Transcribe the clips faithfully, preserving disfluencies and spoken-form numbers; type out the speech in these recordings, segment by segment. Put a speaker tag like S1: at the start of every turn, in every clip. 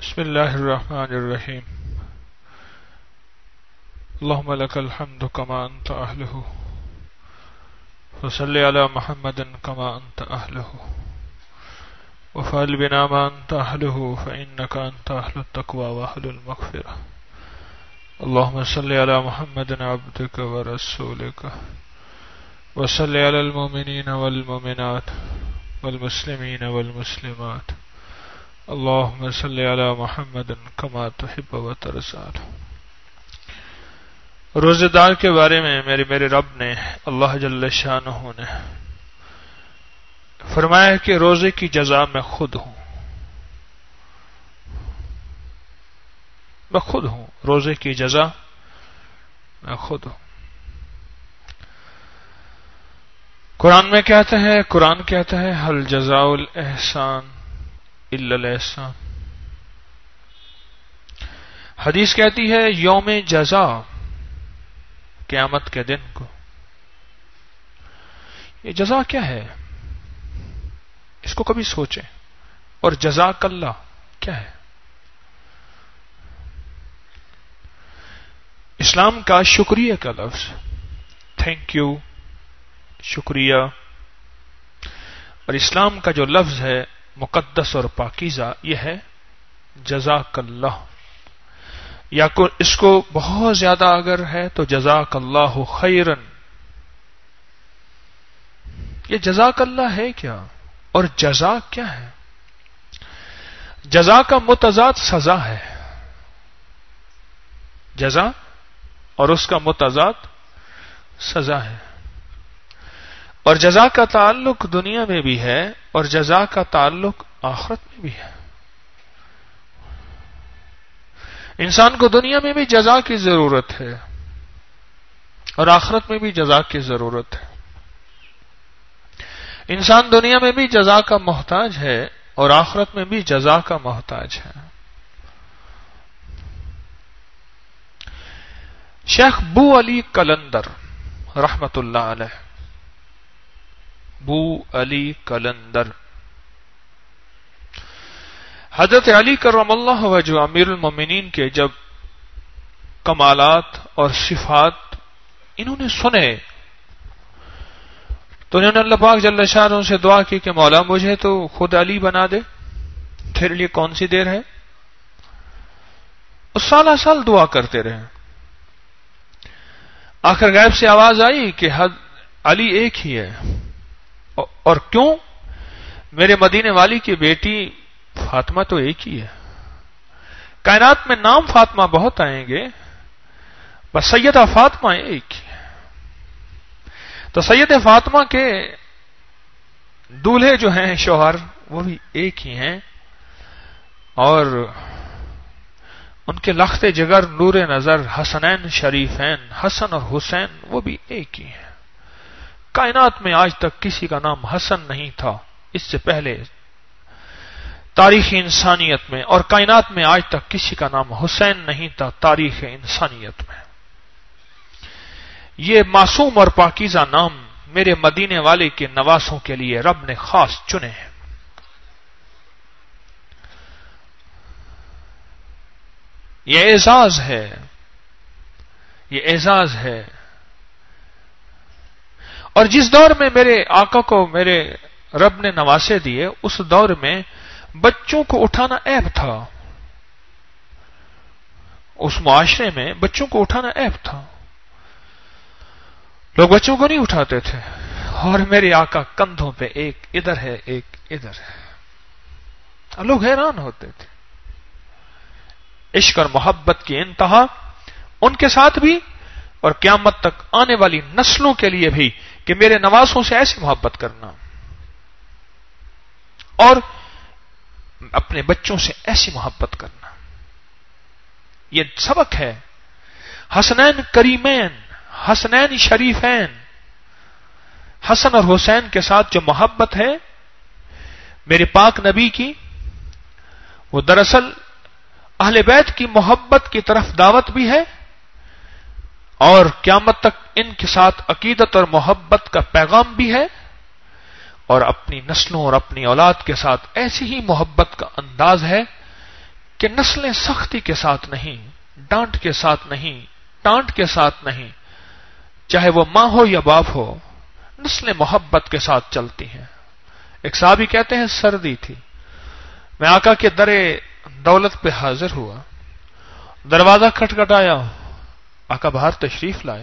S1: بسم اللہ الرحمن الرحیم اللہم لک الحمد کما انت اہلہ وصلی علی محمد کما انت اہلہ وفعل بنا ما انت اہلہ فانک انت اہل التقوی واہل المغفرہ اللہم صلی علی محمد عبدک ورسولک وصلی علی المؤمنین والمؤمنات والمسلمین والمسلمات اللہم صلی علی محمد کما تحب و ترضى۔ روزے دار کے بارے میں میرے میرے رب نے اللہ جل شانہ نے فرمایا کہ روزے کی جزا میں خود ہوں، میں خود ہوں، روزے کی جزا میں خود ہوں۔ قرآن میں کہتا ہے قرآن کہتا ہے هل جزاء الاحسان الا الاحسان۔ حدیث کہتی ہے یوم جزا، قیامت کے دن کو۔ یہ جزا کیا ہے؟ اس کو کبھی سوچیں۔ اور جزاک اللہ کیا ہے؟ اسلام کا شکریہ کا لفظ، تھینک یو، شکریہ، اور اسلام کا جو لفظ ہے مقدس اور پاکیزہ یہ ہے جزاک اللہ، یا اس کو بہت زیادہ اگر ہے تو جزاک اللہ خیرن۔ یہ جزاک اللہ ہے کیا؟ اور جزا کیا ہے؟ جزا کا متضاد سزا ہے، جزا اور اس کا متضاد سزا ہے، اور جزا کا تعلق دنیا میں بھی ہے اور جزا کا تعلق آخرت میں بھی ہے۔ انسان کو دنیا میں بھی جزا کی ضرورت ہے اور آخرت میں بھی جزا کی ضرورت ہے۔ انسان دنیا میں بھی جزا کا محتاج ہے اور آخرت میں بھی جزا کا محتاج ہے۔ شیخ بو علی قلندر رحمت اللہ علیہ، بو علی قلندر، حضرت علی کرم اللہ وجہ امیر المومنین کے جب کمالات اور صفات انہوں نے سنے تو انہوں نے اللہ پاک جل شانہ سے دعا کی کہ مولا مجھے تو خود علی بنا دے، تیرے لیے کون سی دیر ہے؟ اور سالہ سال دعا کرتے رہے۔ آخر غیب سے آواز آئی کہ حد علی ایک ہی ہے، اور کیوں؟ میرے مدینے والی کی بیٹی فاطمہ تو ایک ہی ہے۔ کائنات میں نام فاطمہ بہت آئیں گے، بس سیدہ فاطمہ ایک ہی ہے۔ تو سید فاطمہ کے دولہے جو ہیں شوہر وہ بھی ایک ہی ہیں، اور ان کے لخت جگر نور نظر حسنین شریفین حسن اور حسین وہ بھی ایک ہی ہیں۔ کائنات میں آج تک کسی کا نام حسن نہیں تھا اس سے پہلے تاریخ انسانیت میں، اور کائنات میں آج تک کسی کا نام حسین نہیں تھا تاریخ انسانیت میں۔ یہ معصوم اور پاکیزہ نام میرے مدینے والے کے نواسوں کے لیے رب نے خاص چنے ہیں۔ یہ اعزاز ہے، یہ اعزاز ہے۔ اور جس دور میں میرے آقا کو میرے رب نے نواسے دیے اس دور میں بچوں کو اٹھانا عیب تھا، اس معاشرے میں بچوں کو اٹھانا عیب تھا، لوگ بچوں کو نہیں اٹھاتے تھے، اور میرے آقا کندھوں پہ ایک ادھر ہے ایک ادھر ہے، لوگ حیران ہوتے تھے۔ عشق اور محبت کی انتہا ان کے ساتھ بھی اور قیامت تک آنے والی نسلوں کے لیے بھی کہ میرے نواسوں سے ایسی محبت کرنا اور اپنے بچوں سے ایسی محبت کرنا، یہ سبق ہے۔ حسنین کریمین، حسنین شریفین، حسن اور حسین کے ساتھ جو محبت ہے میرے پاک نبی کی، وہ دراصل اہل بیت کی محبت کی طرف دعوت بھی ہے، اور قیامت تک ان کے ساتھ عقیدت اور محبت کا پیغام بھی ہے، اور اپنی نسلوں اور اپنی اولاد کے ساتھ ایسی ہی محبت کا انداز ہے کہ نسلیں سختی کے ساتھ نہیں، ڈانٹ کے ساتھ نہیں، ٹانٹ کے ساتھ نہیں، چاہے وہ ماں ہو یا باپ ہو، نسلیں محبت کے ساتھ چلتی ہیں۔ ایک صحابی کہتے ہیں سردی تھی، میں آقا کے در دولت پہ حاضر ہوا، دروازہ کھٹکھٹایا، آقا باہر تشریف لائے،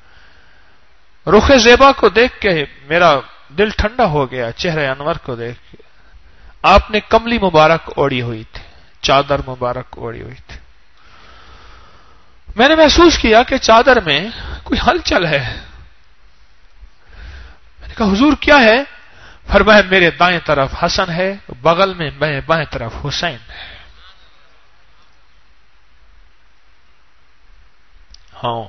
S1: رخ زیبا کو دیکھ کے میرا دل ٹھنڈا ہو گیا، چہرے انور کو دیکھ کے۔ آپ نے کملی مبارک اوڑھی ہوئی تھی، چادر مبارک اوڑھی ہوئی تھی۔ میں نے محسوس کیا کہ چادر میں کوئی ہلچل ہے۔ میں نے کہا حضور کیا ہے؟ فرمایا میرے دائیں طرف حسن ہے، بغل میں میں بائیں طرف حسین ہے۔ ہاں،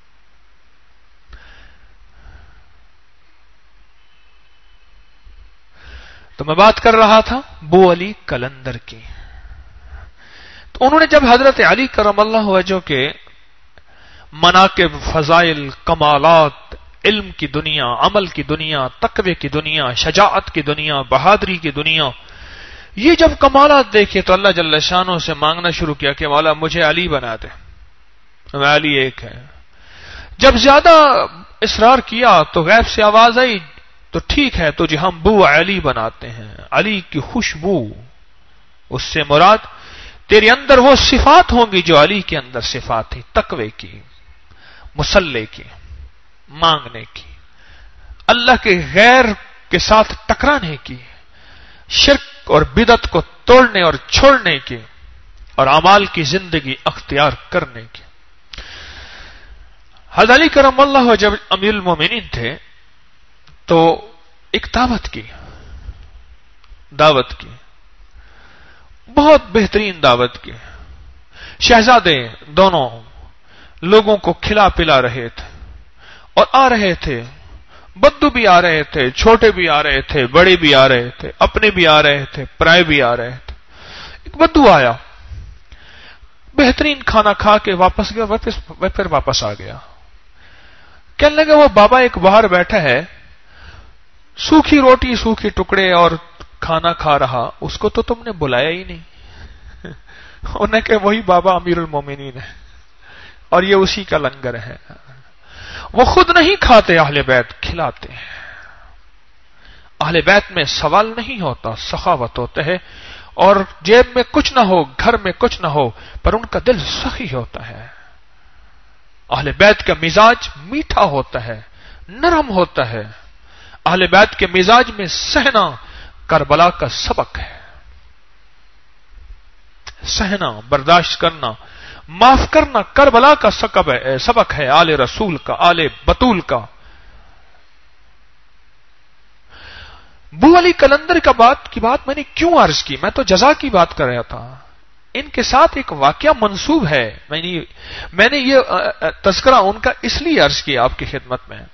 S1: تو میں بات کر رہا تھا بو علی کلندر کی۔ تو انہوں نے جب حضرت علی کرم اللہ وجہ کے مناقب، فضائل، کمالات، علم کی دنیا، عمل کی دنیا، تقوی کی دنیا، شجاعت کی دنیا، بہادری کی دنیا، یہ جب کمالات دیکھے تو اللہ جل شانہ سے مانگنا شروع کیا کہ مولا مجھے علی بنا دے، میں علی ایک ہے۔ جب زیادہ اصرار کیا تو غیب سے آواز آئی تو ٹھیک ہے تجھے ہم بو علی بناتے ہیں، علی کی خوشبو، اس سے مراد تیرے اندر وہ صفات ہوں گی جو علی کے اندر صفات تھی، تقوی کی، مصلے کی، مانگنے کی، اللہ کے غیر کے ساتھ ٹکرانے کی، شرک اور بدعت کو توڑنے اور چھوڑنے کی، اور اعمال کی زندگی اختیار کرنے کی۔ حضرت علی کرم اللہ جب امیر المومنین تھے تو ایک دعوت کی دعوت کی بہت بہترین دعوت کی۔ شہزادے دونوں لوگوں کو کھلا پلا رہے تھے اور آ رہے تھے، بدو بھی آ رہے تھے، چھوٹے بھی آ رہے تھے، بڑے بھی آ رہے تھے، اپنے بھی آ رہے تھے، پرائے بھی آ رہے تھے۔ ایک بدو آیا، بہترین کھانا کھا کے واپس گیا، واپس پھر واپس آ گیا۔ کہنے لگا وہ بابا ایک باہر بیٹھا ہے، سوکھی روٹی، سوکھی ٹکڑے اور کھانا کھا رہا، اس کو تو تم نے بلایا ہی نہیں۔ انہوں نے کہا وہی بابا امیر المومنین ہے اور یہ اسی کا لنگر ہے، وہ خود نہیں کھاتے، اہل بیت کھلاتے ہیں۔ اہل بیت میں سوال نہیں ہوتا، سخاوت ہوتا ہے، اور جیب میں کچھ نہ ہو، گھر میں کچھ نہ ہو، پر ان کا دل سخی ہوتا ہے۔ اہل بیت کا مزاج میٹھا ہوتا ہے، نرم ہوتا ہے۔ اہل بیت کے مزاج میں سہنا کربلا کا سبق ہے، سہنا، برداشت کرنا، معاف کرنا کربلا کا سبق ہے، آل رسول کا، آل بطول کا۔ بو علی کلندر کا بات کی بات میں نے کیوں عرض کی؟ میں تو جزا کی بات کر رہا تھا۔ ان کے ساتھ ایک واقعہ منسوب ہے، میں نے میں نے یہ تذکرہ ان کا اس لیے عرض کیا آپ کی خدمت میں۔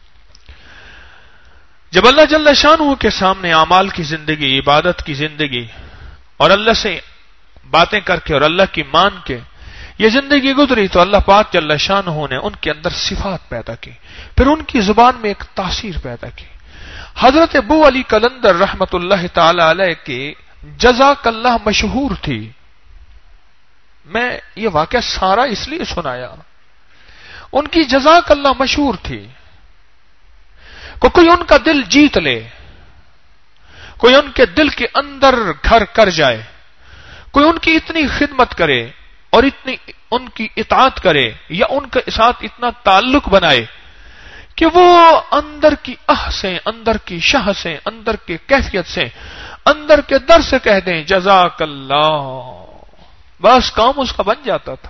S1: جب اللہ جل شانہ کے سامنے اعمال کی زندگی، عبادت کی زندگی، اور اللہ سے باتیں کر کے اور اللہ کی مان کے یہ زندگی گزری، تو اللہ پاک جل شانہ نے ان کے اندر صفات پیدا کی، پھر ان کی زبان میں ایک تاثیر پیدا کی۔ حضرت ابو علی کلندر رحمت اللہ تعالی علیہ کی جزاک اللہ مشہور تھی۔ میں یہ واقعہ سارا اس لیے سنایا، ان کی جزاک اللہ مشہور تھی، کو کوئی ان کا دل جیت لے، کوئی ان کے دل کے اندر گھر کر جائے، کوئی ان کی اتنی خدمت کرے اور اتنی ان کی اطاعت کرے یا ان کے ساتھ اتنا تعلق بنائے کہ وہ اندر کی آہ سے، اندر کی شہ سے، اندر کی کیفیت سے، اندر کے در سے کہہ دیں جزاک اللہ، بس کام اس کا بن جاتا تھا۔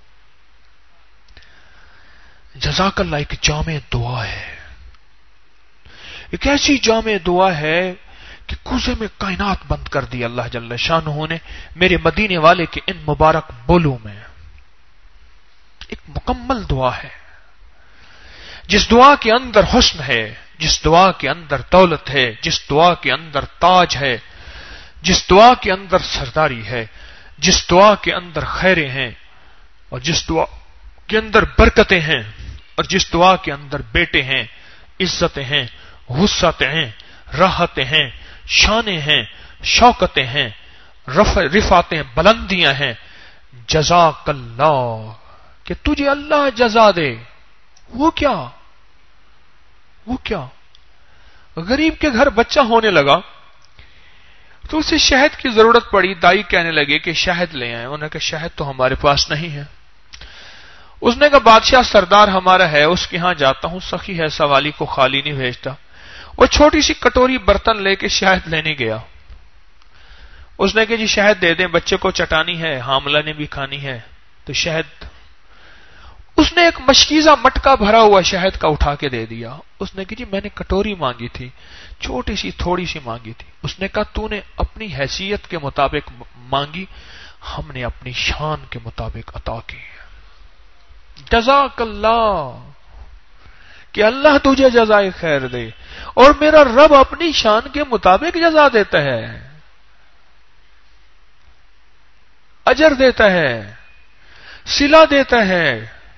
S1: جزاک اللہ ایک جامع دعا ہے، ایک ایسی جامع دعا ہے کہ کوزے میں کائنات بند کر دی اللہ جل شانہ نے میرے مدینے والے کے ان مبارک بولوں میں۔ ایک مکمل دعا ہے، جس دعا کے اندر حسن ہے، جس دعا کے اندر دولت ہے، جس دعا کے اندر تاج ہے، جس دعا کے اندر سرداری ہے، جس دعا کے اندر خیریں ہیں، اور جس دعا کے اندر برکتیں ہیں، اور جس دعا کے اندر بیٹے ہیں، عزتیں ہیں، وسعتیں ہیں، راحتیں ہیں، شانیں ہیں، شوکتیں ہیں، رف رفاتیں بلندیاں ہیں. جزاک اللہ، کہ تجھے اللہ جزا دے. وہ کیا وہ کیا غریب کے گھر بچہ ہونے لگا تو اسے شہد کی ضرورت پڑی. دائی کہنے لگے کہ شہد لے آئے. انہوں نے کہا شہد تو ہمارے پاس نہیں ہے. اس نے کہا بادشاہ سردار ہمارا ہے، اس کے ہاں جاتا ہوں، سخی ہے، سوالی کو خالی نہیں بھیجتا. وہ چھوٹی سی کٹوری برتن لے کے شہد لینے گیا. اس نے کہا جی شہد دے دیں، بچے کو چٹانی ہے، حاملہ نے بھی کھانی ہے. تو شہد اس نے ایک مشکیزہ مٹکا بھرا ہوا شہد کا اٹھا کے دے دیا. اس نے کہا جی میں نے کٹوری مانگی تھی، چھوٹی سی تھوڑی سی مانگی تھی. اس نے کہا تو نے اپنی حیثیت کے مطابق مانگی، ہم نے اپنی شان کے مطابق عطا کی. جزاک اللہ، کہ اللہ تجھے جزائے خیر دے. اور میرا رب اپنی شان کے مطابق جزا دیتا ہے، اجر دیتا ہے، صلہ دیتا ہے،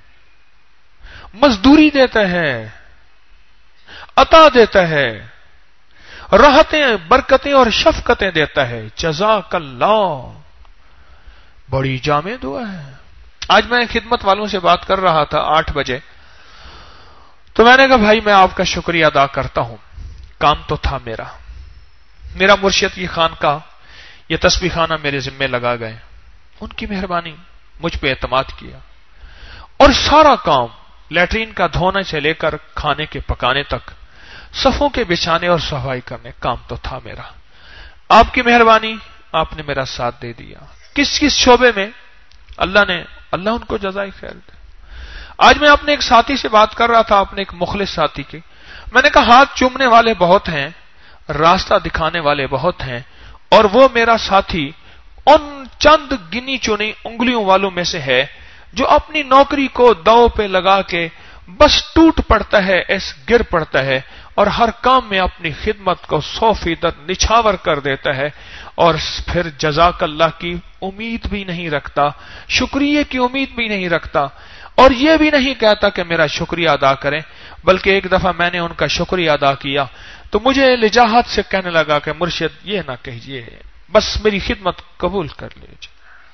S1: مزدوری دیتا ہے، عطا دیتا ہے، راحتیں، برکتیں اور شفقتیں دیتا ہے. جزاک اللہ، بڑی جامع دعا ہے. آج میں خدمت والوں سے بات کر رہا تھا آٹھ بجے، تو میں نے کہا بھائی میں آپ کا شکریہ ادا کرتا ہوں، کام تو تھا میرا. میرا مرشد کی خانقاہ یہ تسبیح خانہ میرے ذمے لگا گئے، ان کی مہربانی، مجھ پہ اعتماد کیا، اور سارا کام لیٹرین کا دھونے سے لے کر کھانے کے پکانے تک، صفوں کے بچھانے اور صفائی کرنے، کام تو تھا میرا. آپ کی مہربانی، آپ نے میرا ساتھ دے دیا. کس کس شعبے میں اللہ نے اللہ ان کو جزائے خیر دے. آج میں اپنے ایک ساتھی سے بات کر رہا تھا، اپنے ایک مخلص ساتھی کی. میں نے کہا ہاتھ چومنے والے بہت ہیں، راستہ دکھانے والے بہت ہیں، اور وہ میرا ساتھی ان چند گنی چنی انگلیوں والوں میں سے ہے جو اپنی نوکری کو داؤ پہ لگا کے بس ٹوٹ پڑتا ہے، ایس گر پڑتا ہے، اور ہر کام میں اپنی خدمت کو سو فیصد نچھاور کر دیتا ہے، اور پھر جزاک اللہ کی امید بھی نہیں رکھتا، شکریہ کی امید بھی نہیں رکھتا، اور یہ بھی نہیں کہتا کہ میرا شکریہ ادا کریں. بلکہ ایک دفعہ میں نے ان کا شکریہ ادا کیا تو مجھے لجاہت سے کہنے لگا کہ مرشد یہ نہ کہیے، بس میری خدمت قبول کر لیجیے.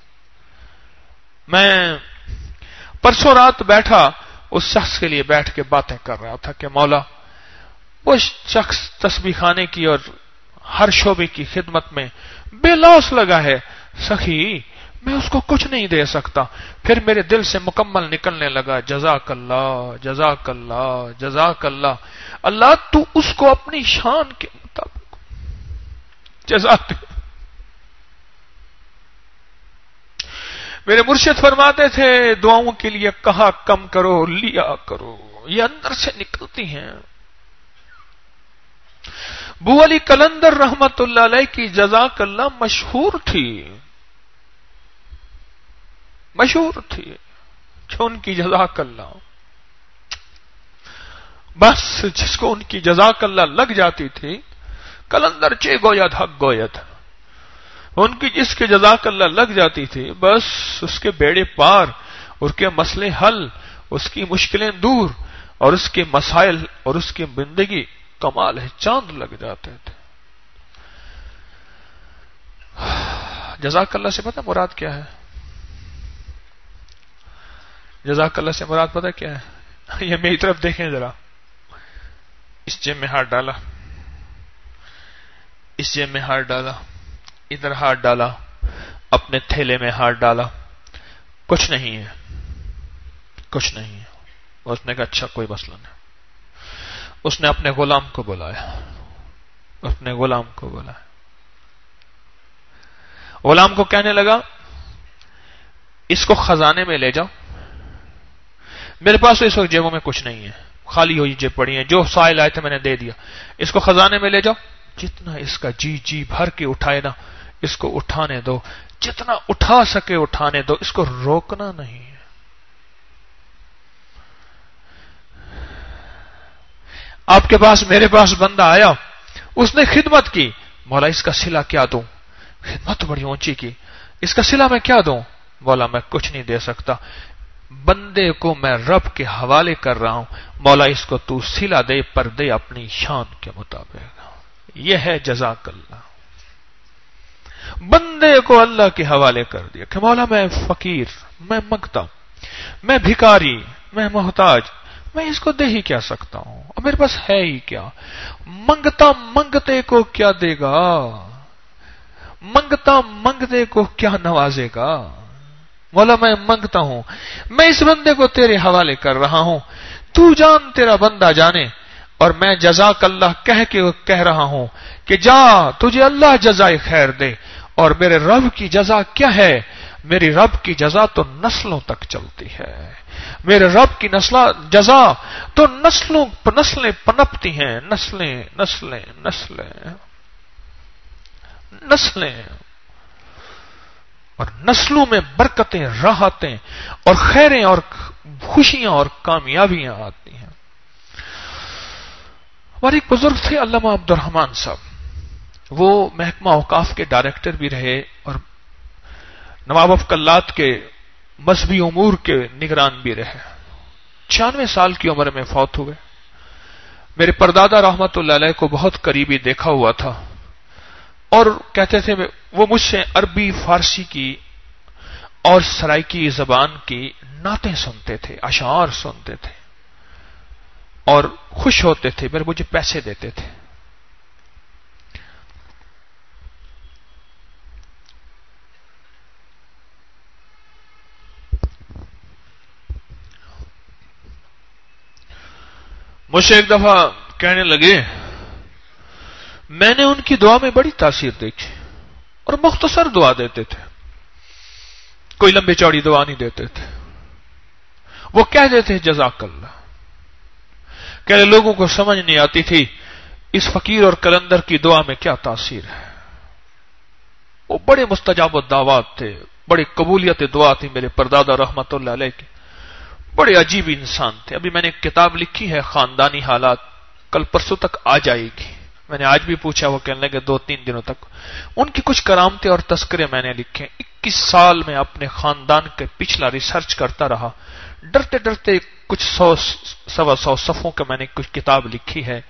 S1: میں پرسوں رات بیٹھا اس شخص کے لیے بیٹھ کے باتیں کر رہا تھا کہ مولا وہ شخص تسبیح خانے کی اور ہر شعبے کی خدمت میں بے لوث لگا ہے، سخی میں اس کو کچھ نہیں دے سکتا. پھر میرے دل سے مکمل نکلنے لگا جزاک اللہ، جزاک اللہ، جزاک اللہ. اللہ تو اس کو اپنی شان کے مطابق جزا دے. میرے مرشد فرماتے تھے دعاؤں کے لیے کہا کم کرو، لیا کرو، یہ اندر سے نکلتی ہیں. بو علی قلندر رحمت اللہ علیہ کی جزاک اللہ مشہور تھی، مشہور تھی کہ ان کی جزاک اللہ، بس جس کو ان کی جزاک اللہ لگ جاتی تھی قلندر چے گوید حق گوید، ان کی جس کے جزاک اللہ لگ جاتی تھی بس اس کے بیڑے پار، اس کے مسئلے حل، اس کی مشکلیں دور، اور اس کے مسائل اور اس کی زندگی کمال ہے، چاند لگ جاتے تھے. جزاک اللہ سے پتہ مراد کیا ہے؟ جزاک اللہ سے مراد پتہ کیا ہے؟ یہ میری طرف دیکھیں ذرا. اس جیب میں ہاتھ ڈالا، اس جیب میں ہاتھ ڈالا، ادھر ہاتھ ڈالا، اپنے تھیلے میں ہاتھ ڈالا، کچھ نہیں ہے، کچھ نہیں ہے. اس نے کہا اچھا کوئی مسئلہ نہیں. اس نے اپنے غلام کو بلایا، اپنے غلام کو بلایا. غلام کو کہنے لگا اس کو خزانے میں لے جاؤ، میرے پاس تو اس وقت جیبوں میں کچھ نہیں ہے، خالی ہوئی جیب پڑی ہیں، جو سائل آئے تھے میں نے دے دیا. اس کو خزانے میں لے جاؤ، جتنا اس کا جی جی بھر کے اٹھائے نا اس کو اٹھانے دو، جتنا اٹھا سکے اٹھانے دو، اس کو روکنا نہیں ہے. آپ کے پاس میرے پاس بندہ آیا، اس نے خدمت کی، مولا اس کا صلہ کیا دوں؟ خدمت تو بڑی اونچی کی، اس کا صلہ میں کیا دوں؟ مولا میں کچھ نہیں دے سکتا، بندے کو میں رب کے حوالے کر رہا ہوں، مولا اس کو تو صلہ دے پر دے اپنی شان کے مطابق. یہ ہے جزاک اللہ. بندے کو اللہ کے حوالے کر دیا کہ مولا میں فقیر، میں منگتا ہوں، میں بھکاری، میں محتاج، میں اس کو دے ہی کیا سکتا ہوں، اور میرے پاس ہے ہی کیا، منگتا منگتے کو کیا دے گا، منگتا منگتے کو کیا نوازے گا، مولا میں منگتا ہوں، میں اس بندے کو تیرے حوالے کر رہا ہوں، تو جان تیرا بندہ جانے، اور میں جزاک اللہ کہہ کے کہہ رہا ہوں کہ جا تجھے اللہ جزائے خیر دے، اور میرے رب کی جزا کیا ہے، میری رب کی جزا تو نسلوں تک چلتی ہے، میرے رب کی نسل جزا تو نسلوں نسلیں پنپتی ہیں، نسلیں نسلیں نسلیں نسلیں اور نسلوں میں برکتیں، راحتیں اور خیریں اور خوشیاں اور کامیابیاں آتی ہیں۔ ہمارے ایک بزرگ تھے علامہ عبد الرحمان صاحب، وہ محکمہ اوقاف کے ڈائریکٹر بھی رہے اور نواب افکلات کے مذہبی امور کے نگران بھی رہے۔ چھیانوے سال کی عمر میں فوت ہوئے۔ میرے پردادا رحمت اللہ علیہ کو بہت قریبی دیکھا ہوا تھا، اور کہتے تھے وہ مجھ سے عربی، فارسی کی اور سرائکی زبان کی نعتیں سنتے تھے، اشعار سنتے تھے، اور خوش ہوتے تھے، پھر مجھے پیسے دیتے تھے۔ مجھ سے ایک دفعہ کہنے لگے، میں نے ان کی دعا میں بڑی تاثیر دیکھی، اور مختصر دعا دیتے تھے، کوئی لمبی چوڑی دعا نہیں دیتے تھے۔ وہ کہہ دیتے جزاک اللہ، کہ لوگوں کو سمجھ نہیں آتی تھی اس فقیر اور کلندر کی دعا میں کیا تاثیر ہے۔ وہ بڑے مستجاب الدعوات تھے، بڑی قبولیت دعا تھی میرے پردادا رحمت اللہ علیہ کی، بڑے عجیب انسان تھے۔ ابھی میں نے ایک کتاب لکھی ہے خاندانی حالات، کل پرسوں تک آ جائے گی، میں نے آج بھی پوچھا، وہ کہنے لگے دو تین دنوں تک۔ ان کی کچھ کرامتیں اور تذکرے میں نے لکھے۔ اکیس سال میں اپنے خاندان کے پچھلا ریسرچ کرتا رہا، ڈرتے ڈرتے کچھ سو سوا سو صفوں کا میں نے کچھ کتاب لکھی ہے،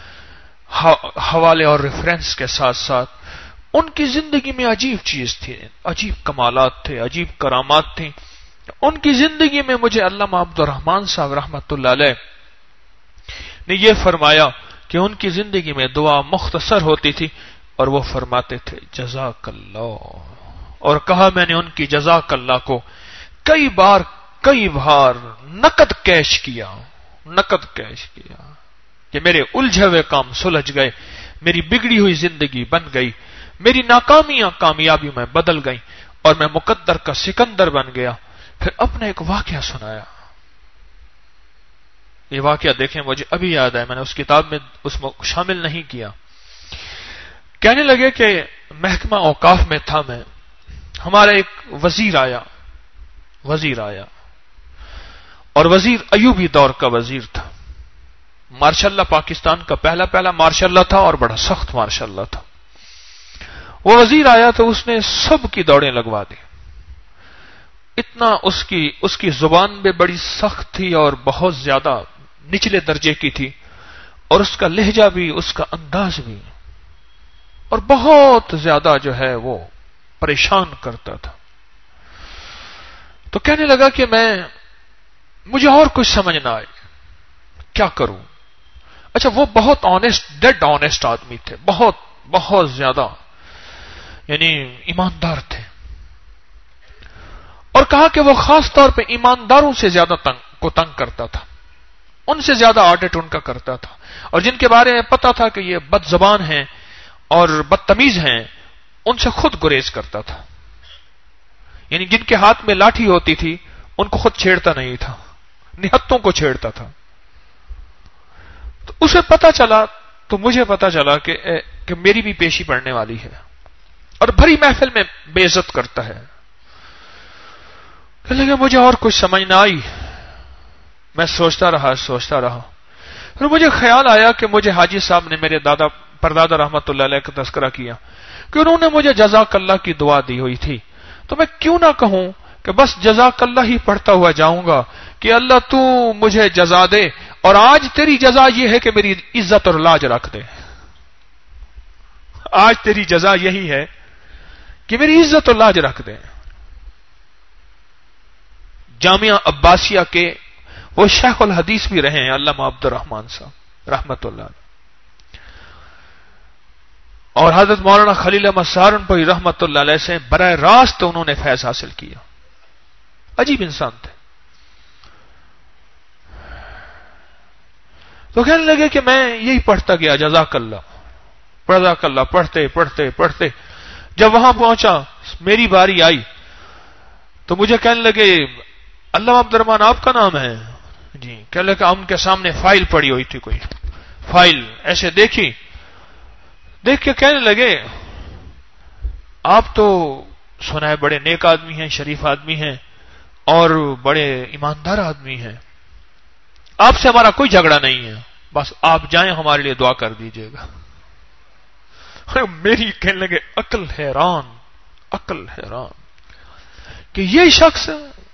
S1: حوالے اور ریفرنس کے ساتھ ساتھ۔ ان کی زندگی میں عجیب چیز تھی، عجیب کمالات تھے، عجیب کرامات تھیں۔ ان کی زندگی میں مجھے علامہ عبد الرحمان صاحب رحمت اللہ علیہ نے یہ فرمایا کہ ان کی زندگی میں دعا مختصر ہوتی تھی، اور وہ فرماتے تھے جزاک اللہ، اور کہا میں نے ان کی جزاک اللہ کو کئی بار کئی بار نقد کیش کیا، نقد کیش کیا کہ میرے الجھے ہوئے کام سلجھ گئے، میری بگڑی ہوئی زندگی بن گئی، میری ناکامیاں کامیابی میں بدل گئیں، اور میں مقدر کا سکندر بن گیا۔ پھر اپنے ایک واقعہ سنایا، یہ واقعہ دیکھیں مجھے ابھی یاد ہے، میں نے اس کتاب میں اس میں شامل نہیں کیا۔ کہنے لگے کہ محکمہ اوقاف میں تھا میں، ہمارا ایک وزیر آیا وزیر آیا اور وزیر ایوبی دور کا وزیر تھا، ماشاء اللہ پاکستان کا پہلا پہلا ماشاء اللہ تھا، اور بڑا سخت ماشاء اللہ تھا۔ وہ وزیر آیا تو اس نے سب کی دوڑیں لگوا دی، اتنا اس کی اس کی زبان بھی بڑی سخت تھی اور بہت زیادہ نچلے درجے کی تھی، اور اس کا لہجہ بھی، اس کا انداز بھی، اور بہت زیادہ جو ہے وہ پریشان کرتا تھا۔ تو کہنے لگا کہ میں مجھے اور کچھ سمجھ نہ آئے، کیا کروں؟ اچھا وہ بہت آنےسٹ، ڈیڈ آنےسٹ آدمی تھے، بہت بہت زیادہ یعنی ایماندار تھے، اور کہا کہ وہ خاص طور پہ ایمانداروں سے زیادہ تنگ کو تنگ کرتا تھا، ان سے زیادہ آڈٹ ان کا کرتا تھا، اور جن کے بارے میں پتا تھا کہ یہ بد زبان ہیں اور بدتمیز ہیں ان سے خود گریز کرتا تھا، یعنی جن کے ہاتھ میں لاٹھی ہوتی تھی ان کو خود چھیڑتا نہیں تھا، نہتوں کو چھیڑتا تھا۔ تو اسے پتا چلا، تو مجھے پتا چلا کہ, کہ میری بھی پیشی پڑنے والی ہے، اور بھری محفل میں بے عزت کرتا ہے۔ کہ لگے مجھے اور کچھ سمجھ نہ آئی، میں سوچتا رہا سوچتا رہا پھر مجھے خیال آیا کہ مجھے حاجی صاحب نے میرے دادا پردادا رحمت اللہ علیہ کا تذکرہ کیا کہ انہوں نے مجھے جزاک اللہ کی دعا دی ہوئی تھی، تو میں کیوں نہ کہوں کہ بس جزاک اللہ ہی پڑھتا ہوا جاؤں گا کہ اللہ تو مجھے جزا دے، اور آج تیری جزا یہ ہے کہ میری عزت اور لاج رکھ دے، آج تیری جزا یہی ہے کہ میری عزت و لاج رکھ دیں. جامعہ عباسیہ کے وہ شیخ الحدیث بھی رہے ہیں علامہ عبد الرحمان صاحب رحمت اللہ علیہ، اور حضرت مولانا خلیل احمد سہارنپوری رحمت اللہ علیہ سے براہ راست انہوں نے فیض حاصل کیا. عجیب انسان تھے. تو کہنے لگے کہ میں یہی پڑھتا گیا جزاک اللہ جزاک اللہ پڑھتے پڑھتے پڑھتے جب وہاں پہنچا میری باری آئی تو مجھے کہنے لگے علامہ عبد الرحمان آپ کا نام ہے؟ جی. کہنے لگے ان کے سامنے فائل پڑی ہوئی تھی، کوئی فائل ایسے دیکھی، دیکھ کے کہنے لگے آپ تو سنا ہے بڑے نیک آدمی ہیں، شریف آدمی ہیں اور بڑے ایماندار آدمی ہیں، آپ سے ہمارا کوئی جھگڑا نہیں ہے، بس آپ جائیں ہمارے لیے دعا کر دیجئے گا. میری کہنے لگے عقل حیران عقل حیران کہ یہ شخص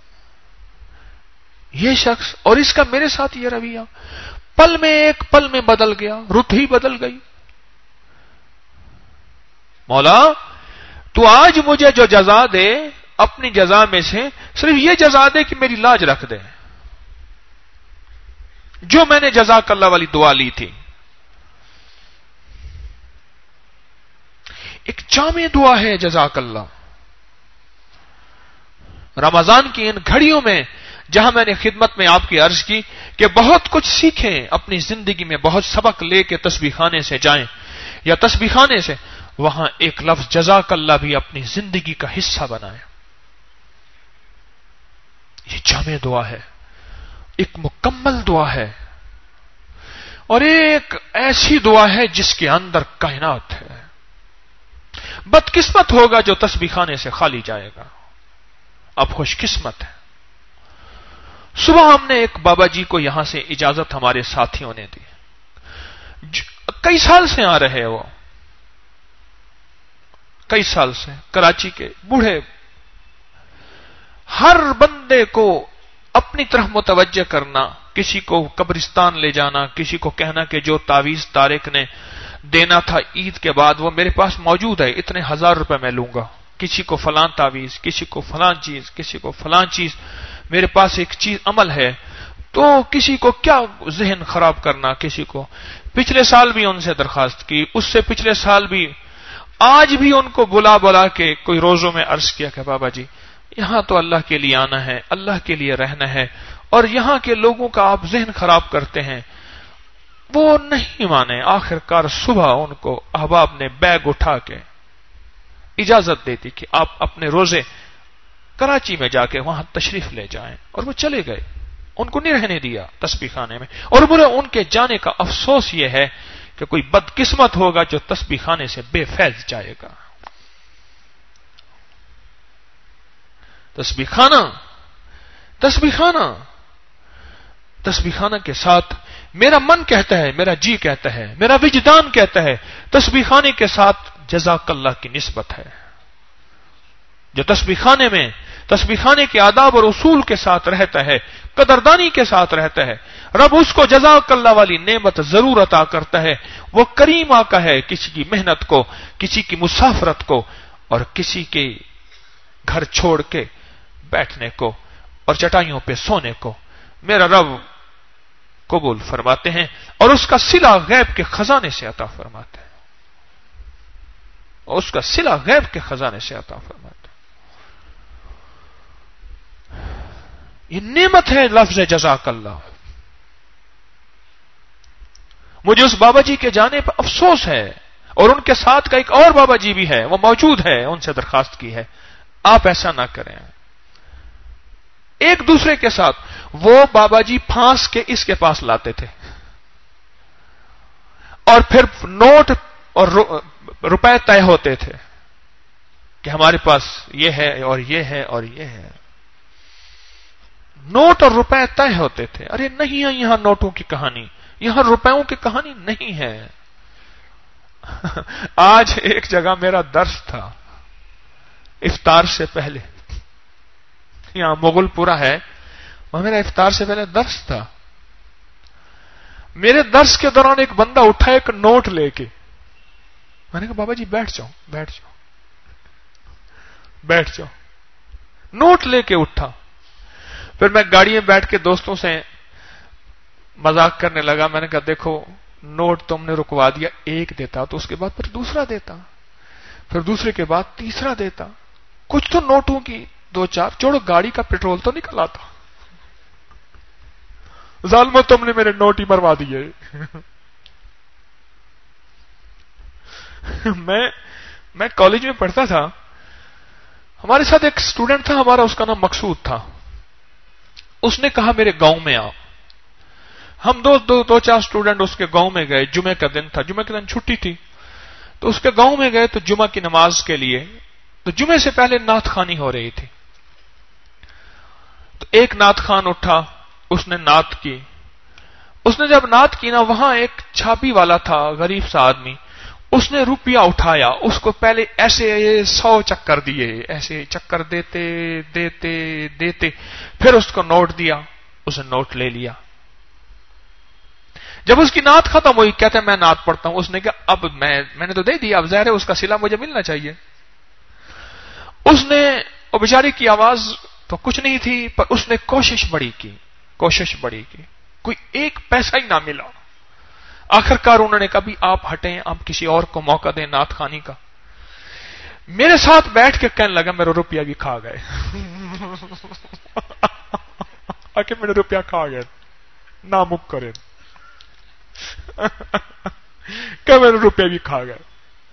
S1: یہ شخص اور اس کا میرے ساتھ یہ رویہ پل میں ایک پل میں بدل گیا، رت ہی بدل گئی. مولا تو آج مجھے جو جزا دے اپنی جزا میں سے صرف یہ جزا دے کہ میری لاج رکھ دے، جو میں نے جزاک اللہ والی دعا لی تھی. ایک جامع دعا ہے جزاک اللہ. رمضان کی ان گھڑیوں میں جہاں میں نے خدمت میں آپ کی عرض کی کہ بہت کچھ سیکھیں اپنی زندگی میں، بہت سبق لے کے تسبیح خانے سے جائیں یا تسبیح خانے سے، وہاں ایک لفظ جزاک اللہ بھی اپنی زندگی کا حصہ بنائیں. یہ جامع دعا ہے، ایک مکمل دعا ہے، اور ایک ایسی دعا ہے جس کے اندر کائنات ہے. بدقسمت ہوگا جو تسبیح خانے سے خالی جائے گا. اب خوش قسمت ہے. صبح ہم نے ایک بابا جی کو یہاں سے اجازت ہمارے ساتھیوں نے دی، کئی سال سے آ رہے وہ کئی سال سے کراچی کے بوڑھے، ہر بندے کو اپنی طرف متوجہ کرنا، کسی کو قبرستان لے جانا، کسی کو کہنا کہ جو تعویذ طارق نے دینا تھا عید کے بعد وہ میرے پاس موجود ہے، اتنے ہزار روپے میں لوں گا، کسی کو فلاں تعویذ، کسی کو فلاں چیز، کسی کو فلاں چیز، میرے پاس ایک چیز عمل ہے. تو کسی کو کیا ذہن خراب کرنا، کسی کو پچھلے سال بھی ان سے درخواست کی، اس سے پچھلے سال بھی، آج بھی ان کو بلا بلا کے کوئی روزوں میں عرض کیا کہ بابا جی یہاں تو اللہ کے لیے آنا ہے، اللہ کے لیے رہنا ہے، اور یہاں کے لوگوں کا آپ ذہن خراب کرتے ہیں. وہ نہیں مانے. آخر کار صبح ان کو احباب نے بیگ اٹھا کے اجازت دے دی کہ آپ اپنے روزے کراچی میں جا کے وہاں تشریف لے جائیں، اور وہ چلے گئے. ان کو نہیں رہنے دیا تسبیح خانے میں. اور بولے ان کے جانے کا افسوس یہ ہے کہ کوئی بدقسمت ہوگا جو تسبیح خانے سے بے فیض جائے گا. تسبیح خانہ تسبیح خانہ تسبیح خانہ کے ساتھ میرا من کہتا ہے، میرا جی کہتا ہے، میرا وجدان کہتا ہے تسبیح خانے کے ساتھ جزاک اللہ کی نسبت ہے. جو تسبیح خانے میں تسبیح خانے کے آداب اور اصول کے ساتھ رہتا ہے، قدردانی کے ساتھ رہتا ہے، رب اس کو جزاک اللہ والی نعمت ضرور عطا کرتا ہے. وہ کریم آقا ہے، کسی کی محنت کو، کسی کی مسافرت کو، اور کسی کے گھر چھوڑ کے بیٹھنے کو اور چٹائیوں پہ سونے کو میرا رب قبول فرماتے ہیں، اور اس کا صلہ غیب کے خزانے سے عطا فرماتے ہیں. اور اس کا صلہ غیب کے خزانے سے عطا فرماتے ہیں. یہ نعمت ہے لفظ جزاک اللہ. مجھے اس بابا جی کے جانے پر افسوس ہے، اور ان کے ساتھ کا ایک اور بابا جی بھی ہے، وہ موجود ہے، ان سے درخواست کی ہے آپ ایسا نہ کریں. ایک دوسرے کے ساتھ وہ بابا جی پھانس کے اس کے پاس لاتے تھے، اور پھر نوٹ اور روپے طے ہوتے تھے کہ ہمارے پاس یہ ہے اور یہ ہے اور یہ ہے. نوٹ اور روپے طے ہوتے تھے. ارے نہیں ہے یہاں نوٹوں کی کہانی، یہاں روپیوں کی کہانی نہیں ہے. آج ایک جگہ میرا درس تھا افطار سے پہلے، یہاں مغل پورا ہے، وہاں میرا افطار سے پہلے درس تھا. میرے درس کے دوران ایک بندہ اٹھا ایک نوٹ لے کے، میں نے کہا بابا جی بیٹھ جاؤ بیٹھ جاؤ. بیٹھ جاؤ. نوٹ لے کے اٹھا. پھر میں گاڑی میں بیٹھ کے دوستوں سے مذاق کرنے لگا. میں نے کہا دیکھو نوٹ تم نے رکوا دیا, ایک دیتا تو اس کے بعد پھر دوسرا دیتا, پھر دوسرے کے بعد تیسرا دیتا, کچھ تو نوٹوں کی دو چار چھوڑو, گاڑی کا پیٹرول تو نکل آتا. ظالمو تم نے میرے نوٹ ہی مروا دیے. میں میں کالج میں پڑھتا تھا, ہمارے ساتھ ایک اسٹوڈنٹ تھا ہمارا, اس کا نام مقصود تھا. اس نے کہا میرے گاؤں میں آؤ. ہم دو دو دو چار اسٹوڈنٹ اس کے گاؤں میں گئے. جمعے کا دن تھا, جمعے کے دن چھٹی تھی, تو اس کے گاؤں میں گئے تو جمعہ کی نماز کے لیے. تو جمعے سے پہلے نعت خوانی ہو رہی تھی. تو ایک نعت خوان اٹھا, اس نے نعت کی. اس نے جب نعت کی نا, وہاں ایک چھاپی والا تھا, غریب سا آدمی, اس نے روپیہ اٹھایا, اس کو پہلے ایسے سو چکر دیے, ایسے چکر دیتے دیتے دیتے پھر اس کو نوٹ دیا. اس نے نوٹ لے لیا. جب اس کی نعت ختم ہوئی, کہتے ہیں میں نعت پڑھتا ہوں. اس نے کہا اب میں میں نے تو دے دیا, اب ظاہر ہے اس کا صلہ مجھے ملنا چاہیے. اس نے, وہ بیچاری کی آواز تو کچھ نہیں تھی, پر اس نے کوشش بڑی کی, کوشش بڑی کی, کوئی ایک پیسہ ہی نہ ملا. آخرکار انہوں نے کہا بھی آپ ہٹیں, آپ کسی اور کو موقع دیں نعت خوانی کا. میرے ساتھ بیٹھ کے کہنے لگا میرا روپیہ بھی کھا گئے. آکے میرے روپیہ کھا گئے, نامک کرے, کہ میرے روپیہ بھی کھا گئے.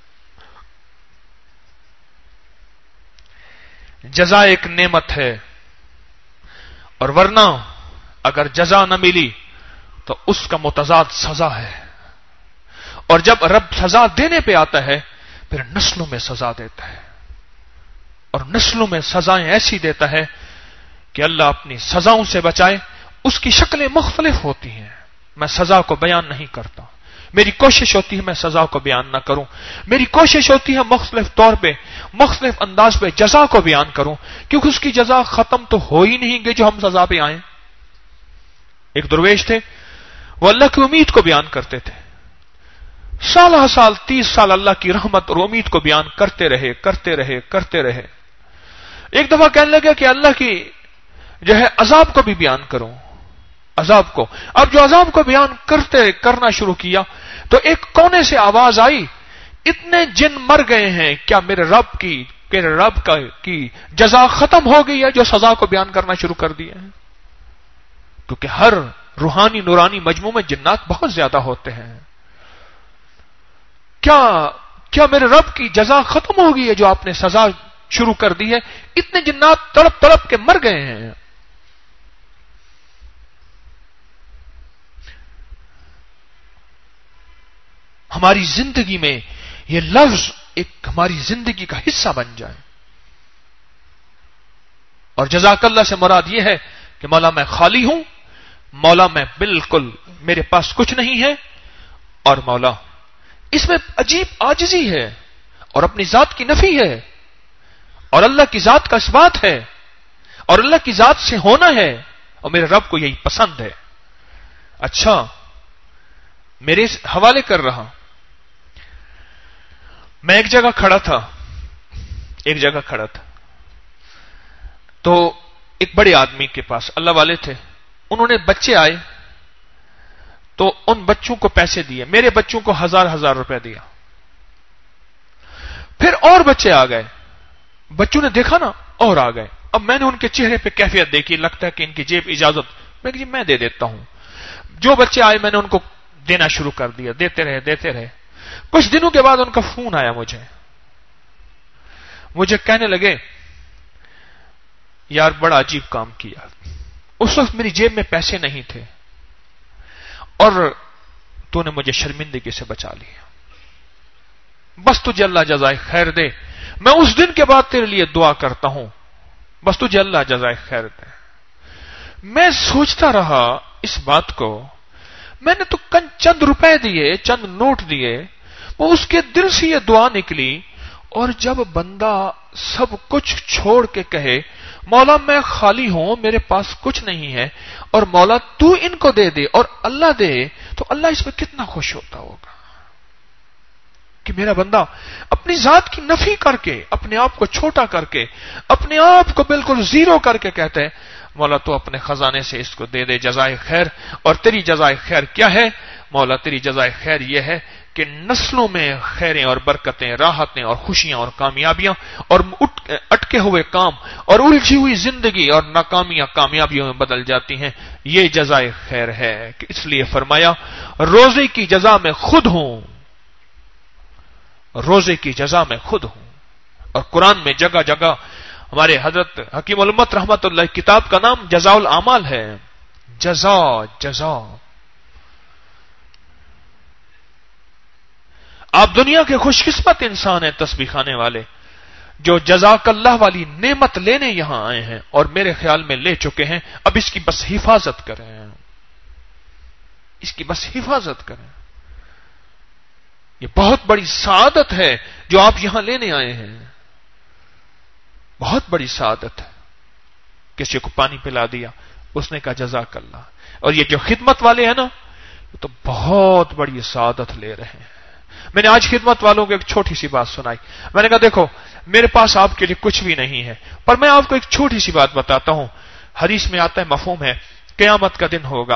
S1: جزا ایک نعمت ہے, اور ورنہ اگر جزا نہ ملی تو اس کا متضاد سزا ہے. اور جب رب سزا دینے پہ آتا ہے پھر نسلوں میں سزا دیتا ہے, اور نسلوں میں سزائیں ایسی دیتا ہے کہ اللہ اپنی سزاؤں سے بچائے. اس کی شکلیں مختلف ہوتی ہیں. میں سزا کو بیان نہیں کرتا, میری کوشش ہوتی ہے میں سزا کو بیان نہ کروں. میری کوشش ہوتی ہے مختلف طور پہ, مختلف انداز پہ جزا کو بیان کروں, کیونکہ اس کی جزا ختم تو ہو ہی نہیں گی جو ہم سزا پہ آئیں. ایک درویش تھے, وہ اللہ کی امید کو بیان کرتے تھے. سالہ سال, تیس سال اللہ کی رحمت اور امید کو بیان کرتے رہے کرتے رہے کرتے رہے. ایک دفعہ کہنے لگے کہ اللہ کی جو ہے عذاب کو بھی بیان کروں, عذاب کو. اب جو عذاب کو بیان کرتے کرنا شروع کیا تو ایک کونے سے آواز آئی, اتنے جن مر گئے ہیں, کیا میرے رب کی میرے رب کا کی جزا ختم ہو گئی ہے جو سزا کو بیان کرنا شروع کر دیے ہیں. کیونکہ ہر روحانی نورانی مجموع میں جنات بہت زیادہ ہوتے ہیں. کیا کیا میرے رب کی جزا ختم ہو گئی ہے جو آپ نے سزا شروع کر دی ہے؟ اتنے جنات تڑپ تڑپ کے مر گئے ہیں. ہماری زندگی میں یہ لفظ ایک ہماری زندگی کا حصہ بن جائے. اور جزاک اللہ سے مراد یہ ہے کہ مولا میں خالی ہوں, مولا میں بالکل میرے پاس کچھ نہیں ہے, اور مولا اس میں عجیب عاجزی ہے اور اپنی ذات کی نفی ہے, اور اللہ کی ذات کا اثبات ہے, اور اللہ کی ذات سے ہونا ہے, اور میرے رب کو یہی پسند ہے. اچھا, میرے حوالے کر رہا, میں ایک جگہ کھڑا تھا ایک جگہ کھڑا تھا تو ایک بڑے آدمی کے پاس, اللہ والے تھے, انہوں نے بچے آئے تو ان بچوں کو پیسے دیے. میرے بچوں کو ہزار ہزار روپے دیا. پھر اور بچے آ گئے, بچوں نے دیکھا نا اور آ گئے. اب میں نے ان کے چہرے پہ کیفیت دیکھی, لگتا ہے کہ ان کی جیب اجازت, میں کہ میں دے دیتا ہوں. جو بچے آئے میں نے ان کو دینا شروع کر دیا, دیتے رہے دیتے رہے. کچھ دنوں کے بعد ان کا فون آیا مجھے مجھے کہنے لگے یار بڑا عجیب کام کیا, اس وقت میری جیب میں پیسے نہیں تھے اور تو نے مجھے شرمندگی سے بچا لیا, بس تجھے اللہ جزائے خیر دے. میں اس دن کے بعد تیرے لیے دعا کرتا ہوں, بس تجھے اللہ جزائے خیر دے. میں سوچتا رہا اس بات کو, میں نے تو چند روپے دیے, چند نوٹ دیے, وہ اس کے دل سے یہ دعا نکلی. اور جب بندہ سب کچھ چھوڑ کے کہے مولا میں خالی ہوں, میرے پاس کچھ نہیں ہے, اور مولا تو ان کو دے دے اور اللہ دے, تو اللہ اس میں کتنا خوش ہوتا ہوگا. کہ میرا بندہ اپنی ذات کی نفی کر کے، اپنے آپ کو چھوٹا کر کے، اپنے آپ کو بالکل زیرو کر کے کہتا ہے مولا تو اپنے خزانے سے اس کو دے دے جزائے خیر. اور تیری جزائے خیر کیا ہے؟ مولا تیری جزائے خیر یہ ہے کہ نسلوں میں خیریں اور برکتیں، راحتیں اور خوشیاں اور کامیابیاں اور اٹکے ہوئے کام اور الجھی ہوئی زندگی اور ناکامیاں کامیابیوں میں بدل جاتی ہیں. یہ جزائے خیر ہے. کہ اس لیے فرمایا روزے کی جزا میں خود ہوں، روزے کی جزا میں خود ہوں. اور قرآن میں جگہ جگہ ہمارے حضرت حکیم الامت رحمت اللہ کتاب کا نام جزاء الاعمال ہے. جزا جزا. آپ دنیا کے خوش قسمت انسان ہیں تسبیح کھانے والے، جو جزاک اللہ والی نعمت لینے یہاں آئے ہیں اور میرے خیال میں لے چکے ہیں. اب اس کی بس حفاظت کریں، اس کی بس حفاظت کریں. یہ بہت بڑی سعادت ہے جو آپ یہاں لینے آئے ہیں، بہت بڑی سعادت ہے. کسی کو پانی پلا دیا، اس نے کہا جزاک اللہ. اور یہ جو خدمت والے ہیں نا، یہ تو بہت بڑی سعادت لے رہے ہیں. میں نے آج خدمت والوں کو ایک چھوٹی سی بات سنائی. میں نے کہا دیکھو میرے پاس آپ کے لیے کچھ بھی نہیں ہے، پر میں آپ کو ایک چھوٹی سی بات بتاتا ہوں. حدیث میں آتا ہے، مفہوم ہے، قیامت کا دن ہوگا،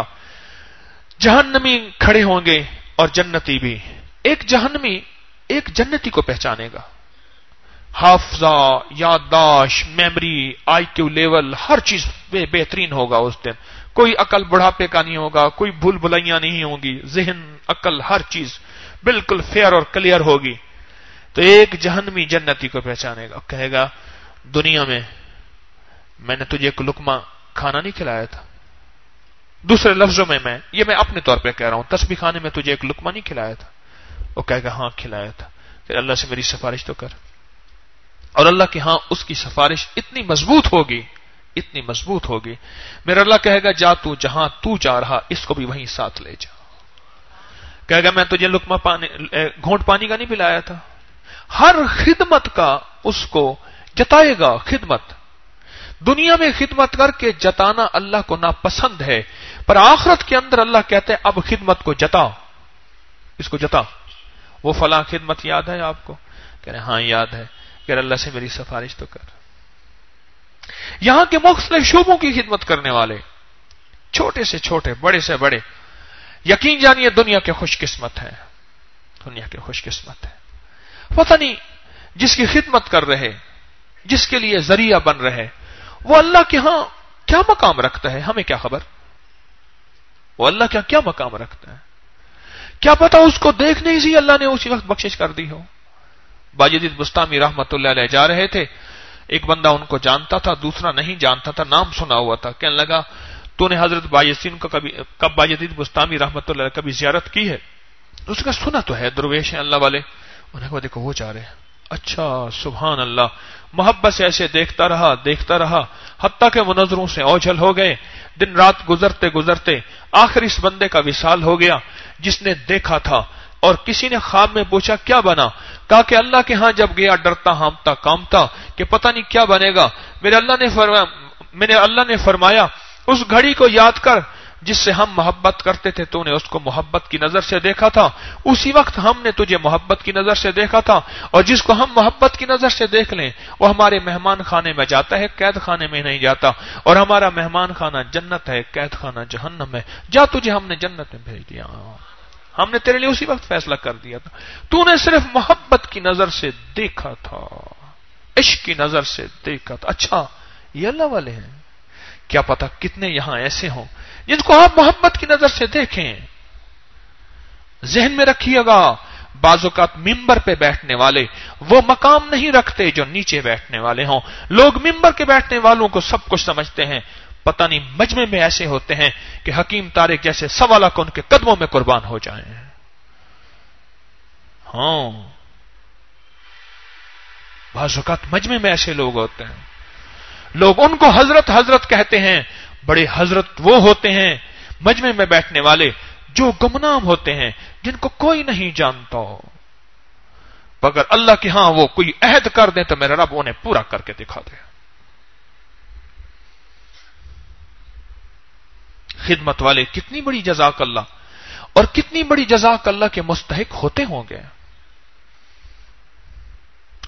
S1: جہنمی کھڑے ہوں گے اور جنتی بھی. ایک جہنمی ایک جنتی کو پہچانے گا. حافظہ، یادداشت، میموری، آئی کیو لیول، ہر چیز بہترین ہوگا اس دن. کوئی عقل بڑھاپے کا نہیں ہوگا، کوئی بھول بھلائیاں نہیں ہوں گی، ذہن، عقل، ہر چیز بالکل فیئر اور کلیئر ہوگی. تو ایک جہنمی جنتی کو پہچانے گا، کہے گا دنیا میں میں نے تجھے ایک لقمہ کھانا نہیں کھلایا تھا. دوسرے لفظوں میں میں یہ میں اپنے طور پہ کہہ رہا ہوں، تسبیح خانے میں تجھے ایک لقمہ نہیں کھلایا تھا؟ وہ کہے گا ہاں کھلایا تھا. پھر اللہ سے میری سفارش تو کر. اور اللہ کے ہاں اس کی سفارش اتنی مضبوط ہوگی، اتنی مضبوط ہوگی، میرا اللہ کہے گا جا تو جہاں تو جا رہا اس کو بھی وہیں ساتھ لے جا. کہے گا میں تجھے لقمہ پانی، گھونٹ پانی کا نہیں پلایا تھا؟ ہر خدمت کا اس کو جتائے گا. خدمت دنیا میں خدمت کر کے جتانا اللہ کو ناپسند ہے، پر آخرت کے اندر اللہ کہتے ہیں اب خدمت کو جتا، اس کو جتا. وہ فلاں خدمت یاد ہے آپ کو؟ کہہ رہے ہاں یاد ہے. کہ اللہ سے میری سفارش تو کر. یہاں کے مختلف شعبوں کی خدمت کرنے والے، چھوٹے سے چھوٹے، بڑے سے بڑے، یقین جانیے دنیا کے خوش قسمت ہیں، دنیا کے خوش قسمت ہیں. پتہ نہیں جس کی خدمت کر رہے، جس کے لیے ذریعہ بن رہے، وہ اللہ کے ہاں کیا مقام رکھتا ہے ہمیں کیا خبر؟ وہ اللہ کا کیا مقام رکھتا ہے کیا پتا؟ اس کو دیکھنے ہی اللہ نے اسی وقت بخشش کر دی ہو. باجدید بستامی رحمت اللہ علیہ جا رہے تھے، ایک بندہ ان کو جانتا تھا، دوسرا نہیں جانتا تھا، نام سنا ہوا تھا. کہنے لگا تو نے حضرت بایزید کو کبھی کب باجدید بستامی رحمت اللہ علیہ کبھی زیارت کی ہے؟ اس کا سنا تو ہے، درویش ہیں اللہ والے. انہوں نے کہا دیکھو وہ جا رہے ہیں. اچھا سبحان اللہ. محبت سے ایسے دیکھتا رہا دیکھتا رہا حتیٰ کہ وہ نظروں سے اوجھل ہو گئے. دن رات گزرتے گزرتے آخر اس بندے کا وصال ہو گیا جس نے دیکھا تھا. اور کسی نے خواب میں پوچھا کیا بنا؟ کہا کہ اللہ کے ہاں جب گیا ڈرتا ہانپتا کامتا کہ پتہ نہیں کیا بنے گا. میرے اللہ نے فرمایا میرے اللہ نے فرمایا اس گھڑی کو یاد کر جس سے ہم محبت کرتے تھے، تو نے اس کو محبت کی نظر سے دیکھا تھا، اسی وقت ہم نے تجھے محبت کی نظر سے دیکھا تھا. اور جس کو ہم محبت کی نظر سے دیکھ لیں وہ ہمارے مہمان خانے میں جاتا ہے، قید خانے میں نہیں جاتا. اور ہمارا مہمان خانہ جنت ہے، قید خانہ جہنم ہے. جا تجھے ہم نے جنت میں بھیج دیا، ہم نے تیرے لیے اسی وقت فیصلہ کر دیا تھا. تو نے صرف محبت کی نظر سے دیکھا تھا، عشق کی نظر سے دیکھا تھا. اچھا یہ اللہ والے ہیں. کیا پتا کتنے یہاں ایسے ہوں جن کو آپ محبت کی نظر سے دیکھیں. ذہن میں رکھیے گا بعض اوقات ممبر پہ بیٹھنے والے وہ مقام نہیں رکھتے جو نیچے بیٹھنے والے ہوں. لوگ ممبر کے بیٹھنے والوں کو سب کچھ سمجھتے ہیں، پتہ نہیں مجمع میں ایسے ہوتے ہیں کہ حکیم طارق جیسے سوا لاکھ ان کے قدموں میں قربان ہو جائیں. ہاں بعض اوقات مجمع میں ایسے لوگ ہوتے ہیں، لوگ ان کو حضرت حضرت کہتے ہیں. بڑے حضرت وہ ہوتے ہیں مجمع میں بیٹھنے والے جو گمنام ہوتے ہیں، جن کو کوئی نہیں جانتا. اگر اللہ کے ہاں وہ کوئی عہد کر دیں تو میرا رب انہیں پورا کر کے دکھا دے. خدمت والے کتنی بڑی جزاک اللہ اور کتنی بڑی جزاک اللہ کے مستحق ہوتے ہوں گے.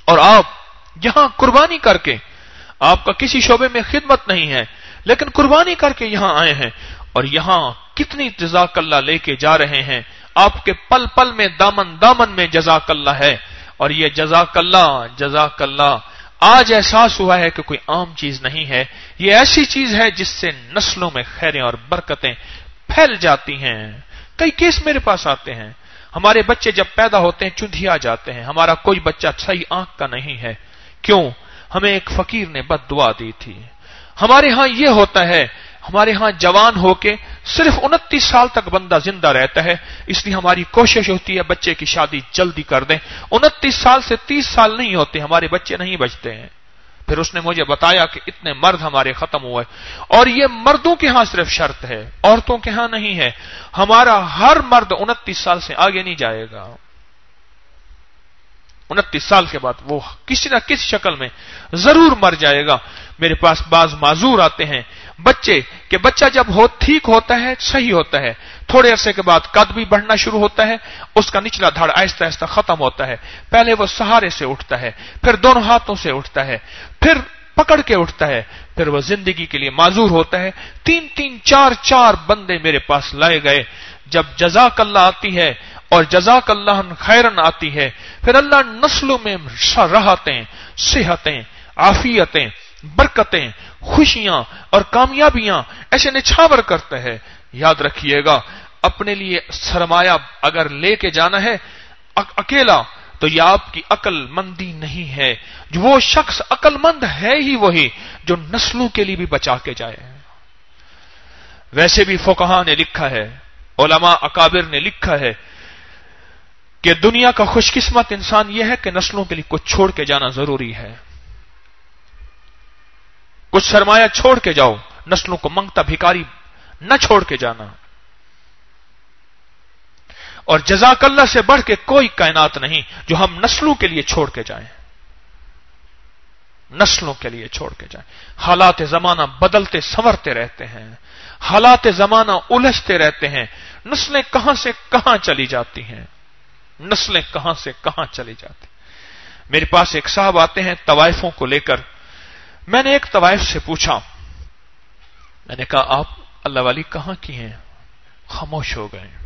S1: اور آپ یہاں قربانی کر کے، آپ کا کسی شعبے میں خدمت نہیں ہے لیکن قربانی کر کے یہاں آئے ہیں، اور یہاں کتنی جزاک اللہ لے کے جا رہے ہیں، آپ کے پل پل میں دامن دامن میں جزاک اللہ ہے، اور یہ جزاک اللہ جزاک اللہ آج احساس ہوا ہے کہ کوئی عام چیز نہیں ہے، یہ ایسی چیز ہے جس سے نسلوں میں خیریں اور برکتیں پھیل جاتی ہیں۔ کئی کیس میرے پاس آتے ہیں، ہمارے بچے جب پیدا ہوتے ہیں چندھیا جاتے ہیں، ہمارا کوئی بچہ صحیح آنکھ کا نہیں ہے، کیوں؟ ہمیں ایک فقیر نے بد دعا دی تھی۔ ہمارے ہاں یہ ہوتا ہے، ہمارے ہاں جوان ہو کے صرف انتیس سال تک بندہ زندہ رہتا ہے، اس لیے ہماری کوشش ہوتی ہے بچے کی شادی جلدی کر دیں، انتیس سال سے تیس سال نہیں ہوتے ہمارے بچے نہیں بچتے ہیں۔ پھر اس نے مجھے بتایا کہ اتنے مرد ہمارے ختم ہوئے، اور یہ مردوں کے ہاں صرف شرط ہے، عورتوں کے ہاں نہیں ہے، ہمارا ہر مرد انتیس سال سے آگے نہیں جائے گا، انتیس سال کے بعد وہ کسی نہ کسی شکل میں ضرور مر جائے گا۔ میرے پاس بعض معذور آتے ہیں بچے کہ بچہ جب ہو ٹھیک ہوتا ہے صحیح ہوتا ہے، تھوڑے عرصے کے بعد قد بھی بڑھنا شروع ہوتا ہے، اس کا نچلا دھڑ آہستہ آہستہ ختم ہوتا ہے، پہلے وہ سہارے سے اٹھتا ہے، پھر دونوں ہاتھوں سے اٹھتا ہے، پھر پکڑ کے اٹھتا ہے، پھر وہ زندگی کے لیے معذور ہوتا ہے۔ تین تین چار چار بندے میرے پاس لائے گئے، جب جزاک اللہ آتی ہے اور جزاک اللہ خیرن آتی ہے، پھر اللہ نسلوں میں راحتیں، صحتیں، عافیتیں، برکتیں، خوشیاں اور کامیابیاں ایسے نچھاور کرتا ہے۔ یاد رکھیے گا، اپنے لیے سرمایہ اگر لے کے جانا ہے اکیلا تو یہ آپ کی عقل مندی نہیں ہے، جو وہ شخص عقل مند ہے ہی وہی جو نسلوں کے لیے بھی بچا کے جائے۔ ویسے بھی فقہاء نے لکھا ہے، علماء اکابر نے لکھا ہے کہ دنیا کا خوش قسمت انسان یہ ہے کہ نسلوں کے لیے کچھ چھوڑ کے جانا ضروری ہے، کچھ سرمایہ چھوڑ کے جاؤ، نسلوں کو منگتا بھکاری نہ چھوڑ کے جانا۔ اور جزاک اللہ سے بڑھ کے کوئی کائنات نہیں جو ہم نسلوں کے لیے چھوڑ کے جائیں، نسلوں کے لیے چھوڑ کے جائیں۔ حالات زمانہ بدلتے سنورتے رہتے ہیں، حالات زمانہ الجھتے رہتے ہیں، نسلیں کہاں سے کہاں چلی جاتی ہیں، نسلیں کہاں سے کہاں چلی جاتی۔ میرے پاس ایک صاحب آتے ہیں طوائفوں کو لے کر، میں نے ایک طوائف سے پوچھا، میں نے کہا آپ اللہ والی کہاں کی ہیں؟ خاموش ہو گئے۔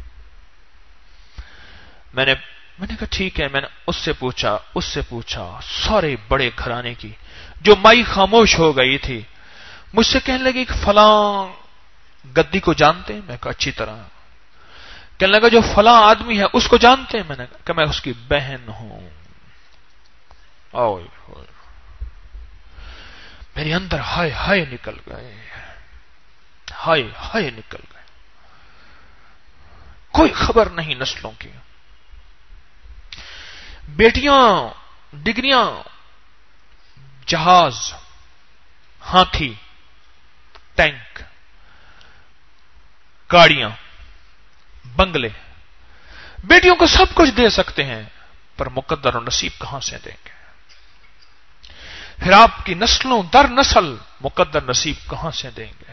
S1: میں نے میں نے کہا ٹھیک ہے، میں نے اس سے پوچھا اس سے پوچھا سارے بڑے گھرانے کی، جو مائی خاموش ہو گئی تھی مجھ سے کہنے لگی کہ فلاں گدی کو جانتے ہیں؟ میں کہا اچھی طرح۔ کہنے لگا جو فلاں آدمی ہے اس کو جانتے ہیں؟ میں نے کہا میں اس کی بہن ہوں۔ اوئے ہوئے، میرے اندر ہائے ہائے نکل گئے، ہائے ہائے نکل گئے۔ کوئی خبر نہیں نسلوں کی، بیٹیاں، ڈگریاں، جہاز، ہاتھی، ٹینک، گاڑیاں، بنگلے، بیٹیوں کو سب کچھ دے سکتے ہیں، پر مقدر و نصیب کہاں سے دیں گے؟ پھر آپ کی نسلوں در نسل مقدر نصیب کہاں سے دیں گے؟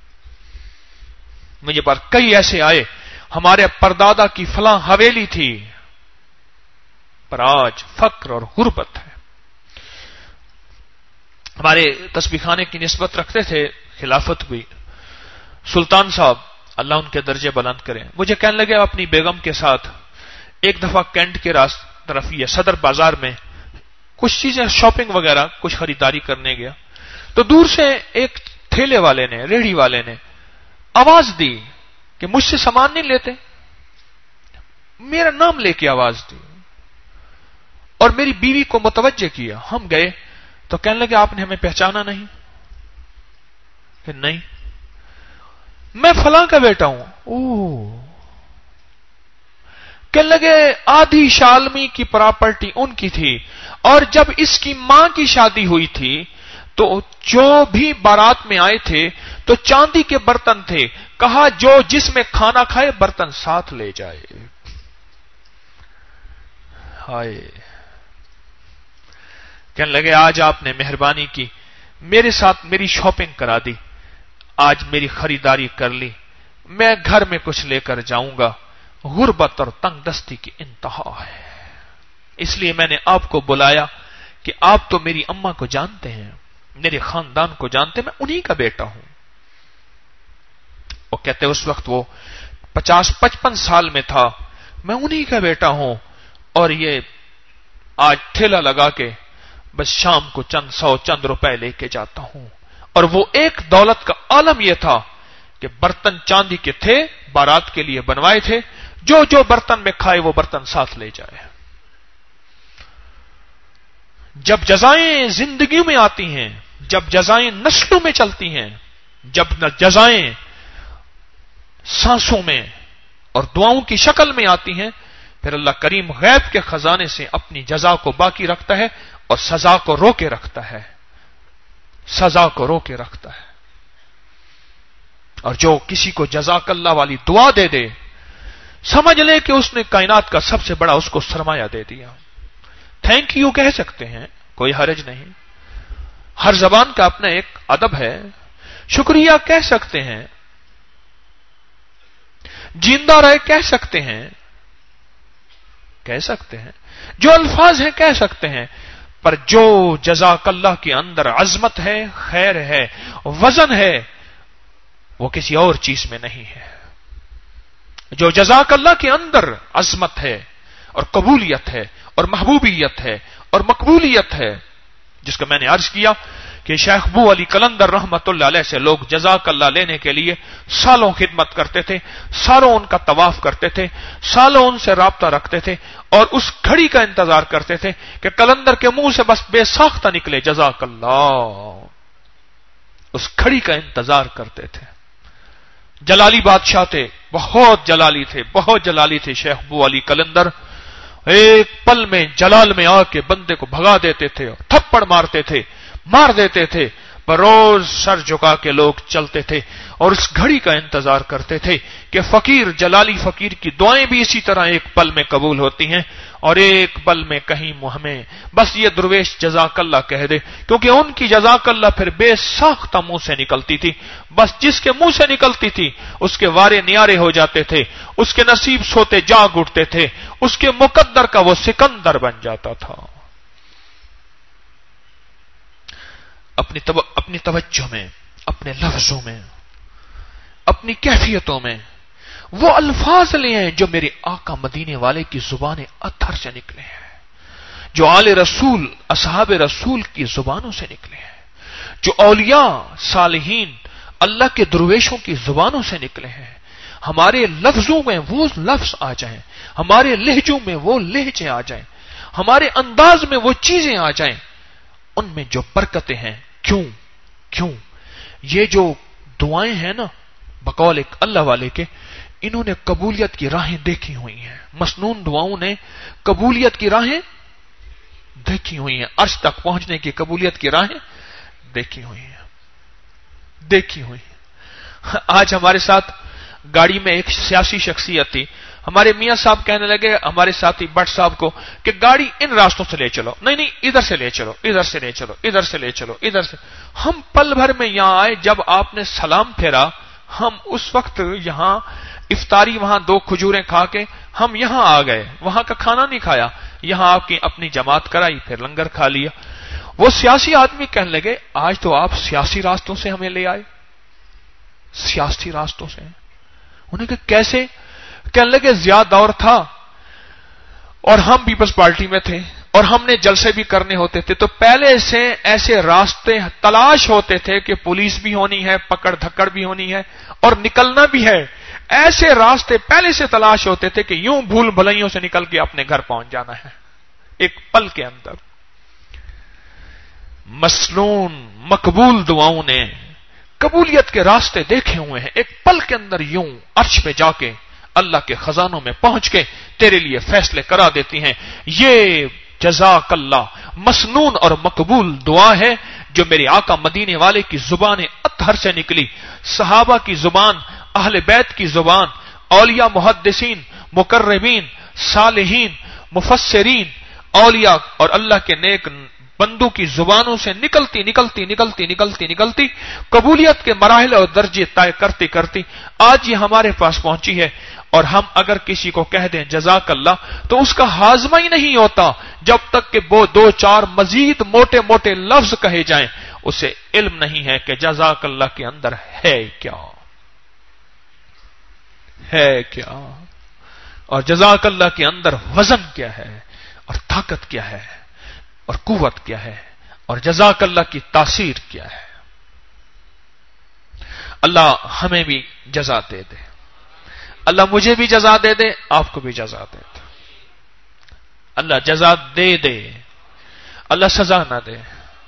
S1: مجھے پر کئی ایسے آئے، ہمارے پردادا کی فلاں حویلی تھی، پر آج فقر اور غربت ہے۔ ہمارے تسبیح خانے کی نسبت رکھتے تھے، خلافت ہوئی، سلطان صاحب اللہ ان کے درجے بلند کریں، مجھے کہنے لگے اپنی بیگم کے ساتھ ایک دفعہ کینٹ کے راست طرف یہ صدر بازار میں کچھ چیزیں شاپنگ وغیرہ کچھ خریداری کرنے گیا، تو دور سے ایک ٹھیلے والے نے، ریڑھی والے نے آواز دی کہ مجھ سے سامان نہیں لیتے، میرا نام لے کے آواز دی اور میری بیوی کو متوجہ کیا۔ ہم گئے تو کہنے لگے آپ نے ہمیں پہچانا نہیں؟ کہ نہیں، میں فلاں کا بیٹا ہوں۔ اوہ، کہنے لگے آدھی شالمی کی پراپرٹی ان کی تھی، اور جب اس کی ماں کی شادی ہوئی تھی تو جو بھی بارات میں آئے تھے تو چاندی کے برتن تھے، کہا جو جس میں کھانا کھائے برتن ساتھ لے جائے۔ ہائے، کہنے لگے آج آپ نے مہربانی کی، میرے ساتھ میری شاپنگ کرا دی، آج میری خریداری کر لی، میں گھر میں کچھ لے کر جاؤں گا۔ غربت اور تنگ دستی کی انتہا ہے، اس لیے میں نے آپ کو بلایا کہ آپ تو میری اماں کو جانتے ہیں، میرے خاندان کو جانتے ہیں، میں انہی کا بیٹا ہوں۔ وہ کہتے ہیں اس وقت وہ پچاس پچپن سال میں تھا، میں انہی کا بیٹا ہوں، اور یہ آج ٹھیلا لگا کے بس شام کو چند سو چند روپے لے کے جاتا ہوں۔ اور وہ ایک دولت کا عالم یہ تھا کہ برتن چاندی کے تھے، بارات کے لیے بنوائے تھے، جو جو برتن میں کھائے وہ برتن ساتھ لے جائے۔ جب جزائیں زندگیوں میں آتی ہیں، جب جزائیں نسلوں میں چلتی ہیں، جب جزائیں سانسوں میں اور دعاؤں کی شکل میں آتی ہیں، پھر اللہ کریم غیب کے خزانے سے اپنی جزا کو باقی رکھتا ہے اور سزا کو رو کے رکھتا ہے، سزا کو رو کے رکھتا ہے۔ اور جو کسی کو جزاک اللہ والی دعا دے دے، سمجھ لے کہ اس نے کائنات کا سب سے بڑا اس کو سرمایہ دے دیا۔ تھینک یو کہہ سکتے ہیں، کوئی حرج نہیں، ہر زبان کا اپنا ایک ادب ہے، شکریہ کہہ سکتے ہیں، جیندہ رہے کہہ سکتے ہیں، کہہ سکتے ہیں، جو الفاظ ہیں کہہ سکتے ہیں، پر جو جزاک اللہ کے اندر عظمت ہے، خیر ہے، وزن ہے، وہ کسی اور چیز میں نہیں ہے۔ جو جزاک اللہ کے اندر عظمت ہے اور قبولیت ہے اور محبوبیت ہے اور مقبولیت ہے، جس کا میں نے عرض کیا کہ شیخ ابو علی قلندر رحمت اللہ علیہ سے لوگ جزاک اللہ لینے کے لیے سالوں خدمت کرتے تھے، سالوں ان کا طواف کرتے تھے، سالوں ان سے رابطہ رکھتے تھے، اور اس گھڑی کا انتظار کرتے تھے کہ قلندر کے منہ سے بس بے ساختہ نکلے جزاک اللہ، اس گھڑی کا انتظار کرتے تھے۔ جلالی بادشاہ تھے، بہت جلالی تھے، بہت جلالی تھے شیخ ابو علی قلندر، ایک پل میں جلال میں آ کے بندے کو بھگا دیتے تھے، تھپڑ مارتے تھے، مار دیتے تھے، پر روز سر جھکا کے لوگ چلتے تھے اور اس گھڑی کا انتظار کرتے تھے کہ فقیر جلالی فقیر کی دعائیں بھی اسی طرح ایک پل میں قبول ہوتی ہیں، اور ایک پل میں کہیں ہمیں بس یہ درویش جزاک اللہ کہہ دے، کیونکہ ان کی جزاک اللہ پھر بے ساختہ منہ سے نکلتی تھی، بس جس کے منہ سے نکلتی تھی اس کے وارے نیارے ہو جاتے تھے، اس کے نصیب سوتے جاگ اٹھتے تھے، اس کے مقدر کا وہ سکندر بن جاتا تھا۔ اپنی تو اپنی توجہ میں، اپنے لفظوں میں، اپنی کیفیتوں میں وہ الفاظ لے ہیں جو میرے آقا مدینے والے کی زبان اطہر سے نکلے ہیں، جو آل رسول اصحاب رسول کی زبانوں سے نکلے ہیں، جو اولیاء صالحین اللہ کے درویشوں کی زبانوں سے نکلے ہیں۔ ہمارے لفظوں میں وہ لفظ آ جائیں، ہمارے لہجوں میں وہ لہجے آ جائیں، ہمارے انداز میں وہ چیزیں آ جائیں، ان میں جو برکتیں ہیں۔ کیوں کیوں یہ جو دعائیں ہیں نا بقول ایک اللہ والے کے، انہوں نے قبولیت کی راہیں دیکھی ہوئی ہیں، مسنون دعاؤں نے قبولیت کی راہیں دیکھی ہوئی ہیں، عرش تک پہنچنے کی قبولیت کی راہیں دیکھی ہوئی ہیں دیکھی ہوئی ہیں آج ہمارے ساتھ گاڑی میں ایک سیاسی شخصیت تھی، ہمارے میاں صاحب کہنے لگے ہمارے ساتھی بٹ صاحب کو کہ گاڑی ان راستوں سے لے چلو، نہیں نہیں ادھر سے لے چلو، ادھر سے لے چلو، ادھر سے لے چلو، ادھر سے۔ ہم پل بھر میں یہاں آئے، جب آپ نے سلام پھیرا، ہم اس وقت یہاں افطاری وہاں دو کھجوریں کھا کے ہم یہاں آ گئے، وہاں کا کھانا نہیں کھایا، یہاں آپ کی اپنی جماعت کرائی، پھر لنگر کھا لیا۔ وہ سیاسی آدمی کہنے لگے آج تو آپ سیاسی راستوں سے ہمیں لے آئے، سیاسی راستوں سے۔ انہیں کہ کیسے؟ کہنے لگے زیادہ دور تھا اور ہم پیپلز پارٹی میں تھے اور ہم نے جلسے بھی کرنے ہوتے تھے، تو پہلے سے ایسے راستے تلاش ہوتے تھے کہ پولیس بھی ہونی ہے، پکڑ دھکڑ بھی ہونی ہے اور نکلنا بھی ہے، ایسے راستے پہلے سے تلاش ہوتے تھے کہ یوں بھول بھلائیوں سے نکل کے اپنے گھر پہنچ جانا ہے ایک پل کے اندر۔ مسنون مقبول دعاؤں نے قبولیت کے راستے دیکھے ہوئے ہیں، ایک پل کے اندر یوں عرش پہ جا کے اللہ کے خزانوں میں پہنچ کے تیرے لیے فیصلے کرا دیتی ہیں۔ یہ جزاک اللہ مسنون اور مقبول دعا ہے جو میرے آقا مدینے والے کی زبان اطہر سے نکلی، صحابہ کی زبان، اہل بیت کی زبان، اولیاء محدثین، مقربین، صالحین، مفسرین، اولیاء اور اللہ کے نیک بندوں کی زبانوں سے نکلتی نکلتی نکلتی نکلتی نکلتی قبولیت کے مراحل اور درجے طے کرتی کرتی آج یہ ہمارے پاس پہنچی ہے. اور ہم اگر کسی کو کہہ دیں جزاک اللہ تو اس کا ہاضمہ ہی نہیں ہوتا جب تک کہ وہ دو چار مزید موٹے موٹے لفظ کہے جائیں. اسے علم نہیں ہے کہ جزاک اللہ کے اندر ہے کیا ہے کیا اور جزاک اللہ کے اندر وزن کیا ہے اور طاقت کیا ہے اور قوت کیا ہے اور جزاک اللہ کی تاثیر کیا ہے. اللہ ہمیں بھی جزا دے دے. اللہ مجھے بھی جزا دے دے, آپ کو بھی جزا دے دے. اللہ جزا دے دے, اللہ سزا نہ دے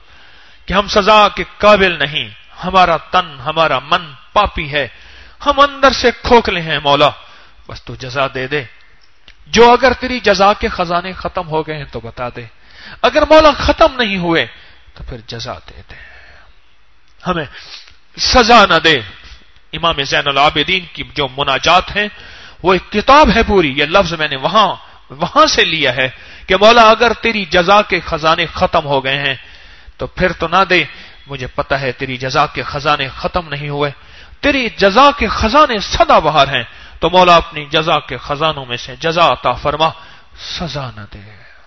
S1: کہ ہم سزا کے قابل نہیں. ہمارا تن ہمارا من پاپی ہے, ہم اندر سے کھوکھلے ہیں. مولا بس تو جزا دے دے. جو اگر تیری جزا کے خزانے ختم ہو گئے ہیں تو بتا دے, اگر مولا ختم نہیں ہوئے تو پھر جزا دے دے, ہمیں سزا نہ دے. امام زین العابدین کی جو مناجات ہیں وہ ایک کتاب ہے پوری. یہ لفظ میں نے وہاں وہاں سے لیا ہے کہ مولا اگر تیری جزا کے خزانے ختم ہو گئے ہیں تو پھر تو نہ دے. مجھے پتا ہے تیری جزا کے خزانے ختم نہیں ہوئے, تیری جزا کے خزانے سدا بہار ہیں, تو مولا اپنی جزا کے خزانوں میں سے جزا عطا فرما, سزا نہ دے.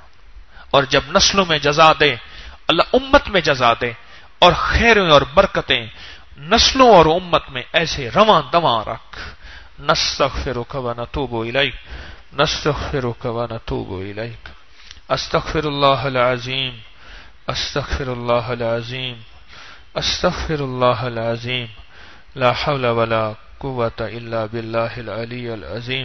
S1: اور جب نسلوں میں جزا دے اللہ امت میں جزا دے, اور خیریں اور برکتیں نسلوں اور امت میں ایسے رواں دواں رکھ. نستغفرک و نتوب الیک نستغفرک و نتوب الیک استغفر اللہ العظیم استغفر اللہ العظیم استغفر اللہ العظیم لا حول ولا قوت الا باللہ العلی العظیم.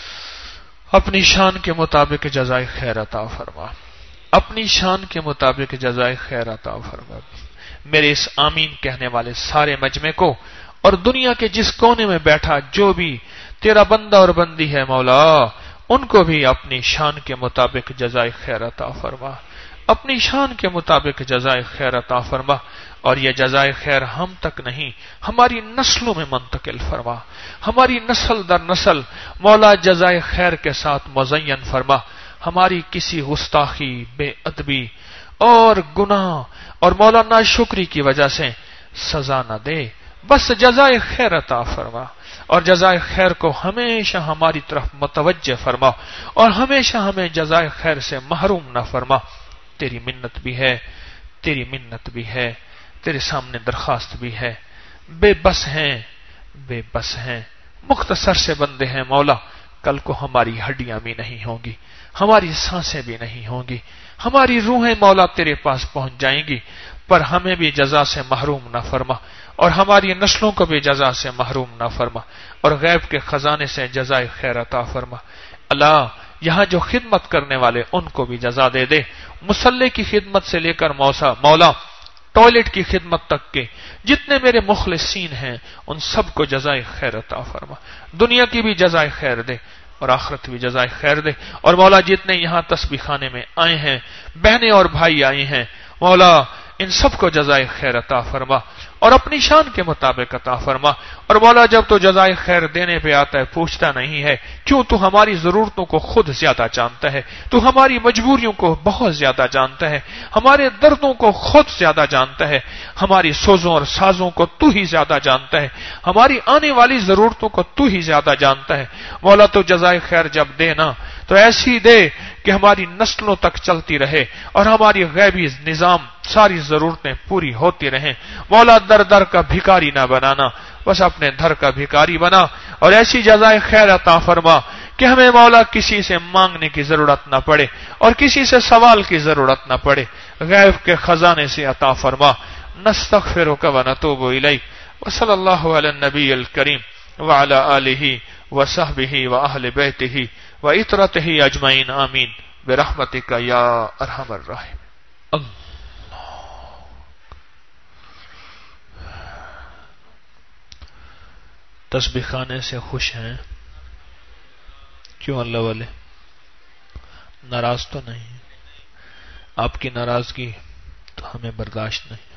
S1: اپنی شان کے مطابق جزائے خیر عطا فرما, اپنی شان کے مطابق جزائے خیر عطا فرما. میرے اس آمین کہنے والے سارے مجمع کو اور دنیا کے جس کونے میں بیٹھا جو بھی تیرا بندہ اور بندی ہے مولا, ان کو بھی اپنی شان کے مطابق جزائے خیر عطا فرما, اپنی شان کے مطابق جزائے خیر عطا فرما. اور یہ جزائے خیر ہم تک نہیں ہماری نسلوں میں منتقل فرما, ہماری نسل در نسل مولا جزائے خیر کے ساتھ مزین فرما. ہماری کسی گستاخی, بے ادبی اور گناہ اور مولا ناشکری کی وجہ سے سزا نہ دے, بس جزائے خیر عطا فرما. اور جزائے خیر کو ہمیشہ ہماری طرف متوجہ فرما, اور ہمیشہ ہمیں جزائے خیر سے محروم نہ فرما. تیری منت بھی ہے, تیری منت بھی ہے, تیرے سامنے درخواست بھی ہے. بے بس ہیں, بے بس ہیں, مختصر سے بندے ہیں مولا. کل کو ہماری ہڈیاں بھی نہیں ہوں گی, ہماری سانسیں بھی نہیں ہوں گی, ہماری روحیں مولا تیرے پاس پہنچ جائیں گی, پر ہمیں بھی جزا سے محروم نہ فرما, اور ہماری نسلوں کو بھی جزا سے محروم نہ فرما, اور غیب کے خزانے سے جزائے خیر عطا فرما. اللہ یہاں جو خدمت کرنے والے ان کو بھی جزا دے دے, مصلی کی خدمت سے لے کر موسا مولا ٹوائلٹ کی خدمت تک کے جتنے میرے مخلصین ہیں ان سب کو جزائے خیر عطا فرما. دنیا کی بھی جزائے خیر دے اور آخرت بھی جزائے خیر دے. اور مولا جتنے یہاں تسبیح خانے میں آئے ہیں, بہنیں اور بھائی آئے ہیں, مولا ان سب کو جزائے خیر عطا فرما اور اپنی شان کے مطابق عطا فرما. اور مولا جب تو جزائے خیر دینے پہ آتا ہے پوچھتا نہیں ہے, کیوں تو ہماری ضرورتوں کو خود زیادہ جانتا ہے, تو ہماری مجبوریوں کو بہت زیادہ جانتا ہے, ہمارے دردوں کو خود زیادہ جانتا ہے, ہماری سوزوں اور سازوں کو تو ہی زیادہ جانتا ہے, ہماری آنے والی ضرورتوں کو تو ہی زیادہ جانتا ہے. مولا تو جزائے خیر جب دینا تو ایسی دے کہ ہماری نسلوں تک چلتی رہے اور ہماری غیبی نظام ساری ضرورتیں پوری ہوتی رہیں. مولا در در کا بھکاری نہ بنانا, بس اپنے دھر کا بھکاری بنا, اور ایسی جزائے خیر عطا فرما کہ ہمیں مولا کسی سے مانگنے کی ضرورت نہ پڑے اور کسی سے سوال کی ضرورت نہ پڑے. غیب کے خزانے سے عطا فرما. نستغفرک و نتوب الیک وصلی اللہ علی النبی الکریم وعلی آلہ وصحبہ واہل بیتہ وعطرتہ اجمعین آمین برحمتک یا ارحم الراحمین. تسبیح خانے سے خوش ہیں کیوں اللہ والے؟ ناراض تو نہیں؟ آپ کی ناراضگی تو ہمیں برداشت نہیں.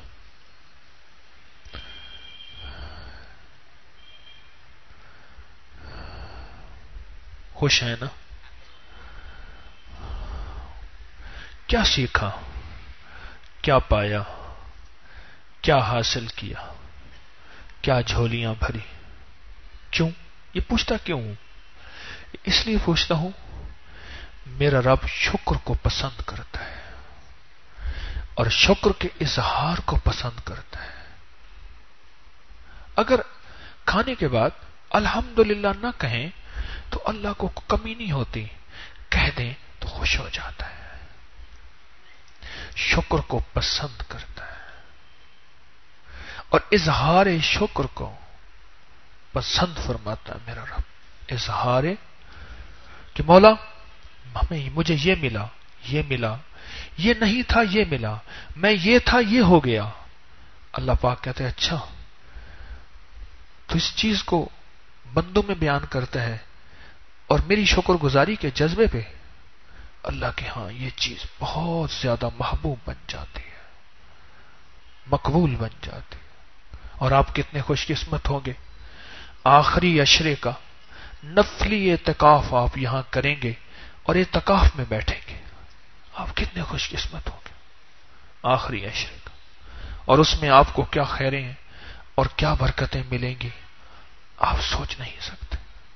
S1: خوش ہیں نا؟ کیا سیکھا کیا پایا، کیا حاصل کیا، کیا جھولیاں بھری. کیوں یہ پوچھتا کیوں ہوں؟ اس لیے پوچھتا ہوں میرا رب شکر کو پسند کرتا ہے اور شکر کے اظہار کو پسند کرتا ہے. اگر کھانے کے بعد الحمدللہ نہ کہیں تو اللہ کو کمی نہیں ہوتی، کہہ دیں تو خوش ہو جاتا ہے. شکر کو پسند کرتا ہے اور اظہار شکر کو پسند فرماتا ہے میرا رب. اظہار کہ مولا ہمیں مجھے یہ ملا، یہ ملا، یہ نہیں تھا یہ ملا، میں یہ تھا یہ ہو گیا. اللہ پاک کہتے ہیں اچھا تو اس چیز کو بندوں میں بیان کرتا ہے اور میری شکر گزاری کے جذبے پہ اللہ کے ہاں یہ چیز بہت زیادہ محبوب بن جاتی ہے، مقبول بن جاتی ہے. اور آپ کتنے خوش قسمت ہوں گے، آخری عشرے کا نفلی اعتکاف آپ یہاں کریں گے اور اعتکاف میں بیٹھیں گے. آپ کتنے خوش قسمت ہوں گے آخری عشرے کا، اور اس میں آپ کو کیا خیریں ہیں اور کیا برکتیں ملیں گی آپ سوچ نہیں سکتے.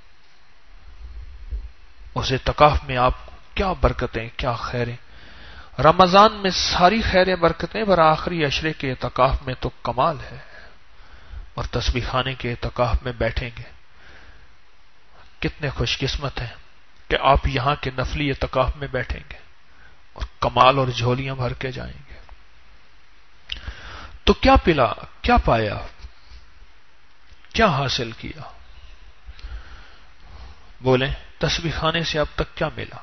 S1: اس اعتکاف میں آپ کو کیا برکتیں، کیا خیریں. رمضان میں ساری خیریں برکتیں، پر آخری عشرے کے اعتکاف میں تو کمال ہے. اور تسبیح خانے کے اعتکاف میں بیٹھیں گے. کتنے خوش قسمت ہیں کہ آپ یہاں کے نفلی اعتکاف میں بیٹھیں گے اور کمال اور جھولیاں بھر کے جائیں گے. تو کیا پلا، کیا پایا، کیا حاصل کیا؟ بولیں تسبیح خانے سے اب تک کیا ملا؟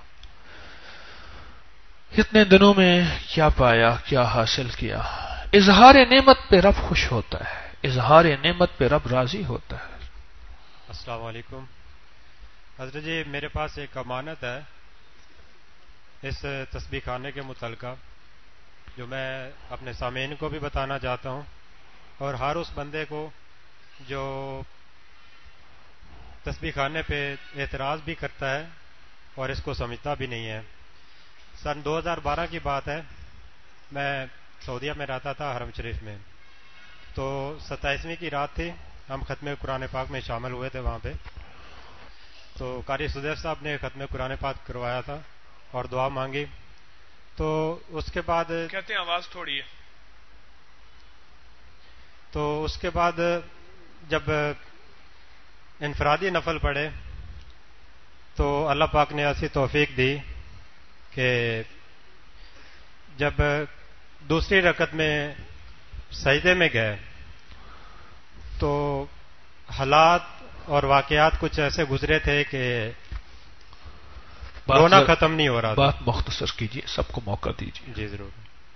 S1: اتنے دنوں میں کیا پایا، کیا حاصل کیا؟ اظہار نعمت پہ رب خوش ہوتا ہے، اظہار نعمت پہ رب راضی ہوتا ہے.
S2: السلام علیکم حضرت جی، میرے پاس ایک امانت ہے اس تسبیح خانے کے متعلقہ جو میں اپنے سامعین کو بھی بتانا چاہتا ہوں اور ہر اس بندے کو جو تسبیح خانے پہ اعتراض بھی کرتا ہے اور اس کو سمجھتا بھی نہیں ہے. سن دو ہزار بارہ کی بات ہے، میں سعودیہ میں رہتا تھا حرم شریف میں. تو ستائیسویں کی رات تھی، ہم ختم قرآن پاک میں شامل ہوئے تھے وہاں پہ. تو قاری سدیف صاحب نے ختم قرآن پاک کروایا تھا اور دعا مانگی. تو اس کے بعد
S1: کہتے ہیں آواز تھوڑی ہے.
S2: تو اس کے بعد جب انفرادی نفل پڑھے تو اللہ پاک نے ایسی توفیق دی کہ جب دوسری رکعت میں سجدے میں گئے تو حالات اور واقعات کچھ ایسے گزرے تھے کہ رونا ختم نہیں ہو رہا تھا.
S1: بات مختصر کیجیے، سب کو موقع دیجیے.
S2: جی ضرور.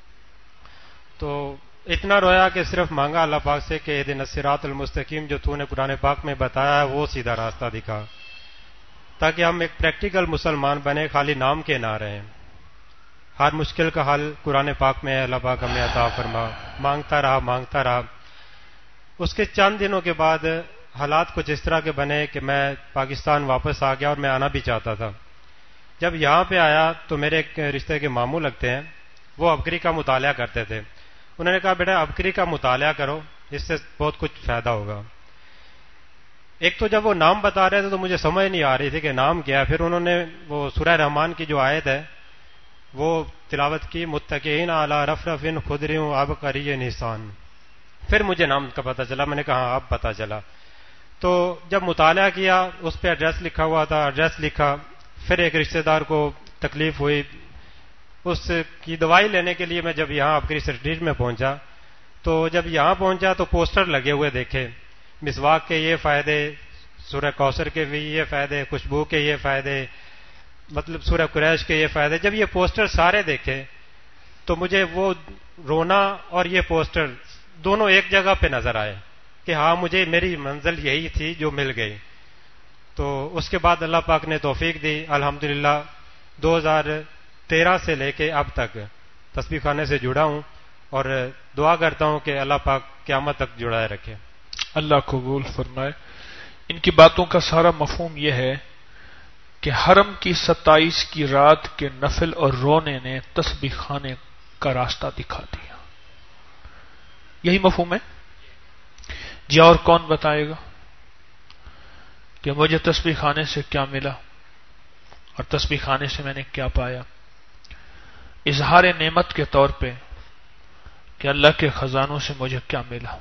S2: تو اتنا رویا کہ صرف مانگا اللہ پاک سے کہ اہدنا الصراط المستقیم جو تو نے قرآن پاک میں بتایا ہے وہ سیدھا راستہ دکھا، تاکہ ہم ایک پریکٹیکل مسلمان بنے، خالی نام کے نہ رہیں. ہر مشکل کا حل قرآن پاک میں اللہ پاک ہمیں عطا فرما. مانگتا رہا مانگتا رہا. اس کے چند دنوں کے بعد حالات کچھ اس طرح کے بنے کہ میں پاکستان واپس آ گیا اور میں آنا بھی چاہتا تھا. جب یہاں پہ آیا تو میرے ایک رشتے کے ماموں لگتے ہیں، وہ ابکری کا مطالعہ کرتے تھے. انہوں نے کہا بیٹا ابکری کا مطالعہ کرو، اس سے بہت کچھ فائدہ ہوگا. ایک تو جب وہ نام بتا رہے تھے تو مجھے سمجھ نہیں آ رہی تھی کہ نام کیا ہے. پھر انہوں نے وہ سورہ رحمان کی جو آیت ہے وہ تلاوت کی، متقین علی رفرف خضر عبقری نسان. پھر مجھے نام کا پتہ چلا. میں نے کہا اب پتہ چلا. تو جب مطالعہ کیا اس پہ ایڈریس لکھا ہوا تھا، ایڈریس لکھا. پھر ایک رشتہ دار کو تکلیف ہوئی، اس کی دوائی لینے کے لیے میں جب یہاں ابکری سٹریٹ میں پہنچا تو جب یہاں پہنچا تو پوسٹر لگے ہوئے دیکھے، مسواک کے یہ فائدے، سورہ کوثر کے بھی یہ فائدے، خوشبو کے یہ فائدے، مطلب سورہ قریش کے یہ فائدے. جب یہ پوسٹر سارے دیکھے تو مجھے وہ رونا اور یہ پوسٹر دونوں ایک جگہ پہ نظر آئے کہ ہاں مجھے میری منزل یہی تھی جو مل گئی. تو اس کے بعد اللہ پاک نے توفیق دی، الحمدللہ دو ہزار تیرہ سے لے کے اب تک تسبیح خانے سے جڑا ہوں اور دعا کرتا ہوں کہ اللہ پاک قیامت تک جڑائے رکھے.
S1: اللہ قبول فرمائے. ان کی باتوں کا سارا مفہوم یہ ہے کہ حرم کی ستائیس کی رات کے نفل اور رونے نے تسبیح خانے کا راستہ دکھا دیا. یہی مفہوم ہے جی. اور کون بتائے گا کہ مجھے تسبیح خانے سے کیا ملا اور تسبیح خانے سے میں نے کیا پایا؟ اظہار نعمت کے طور پہ کہ اللہ کے خزانوں سے مجھے کیا ملا.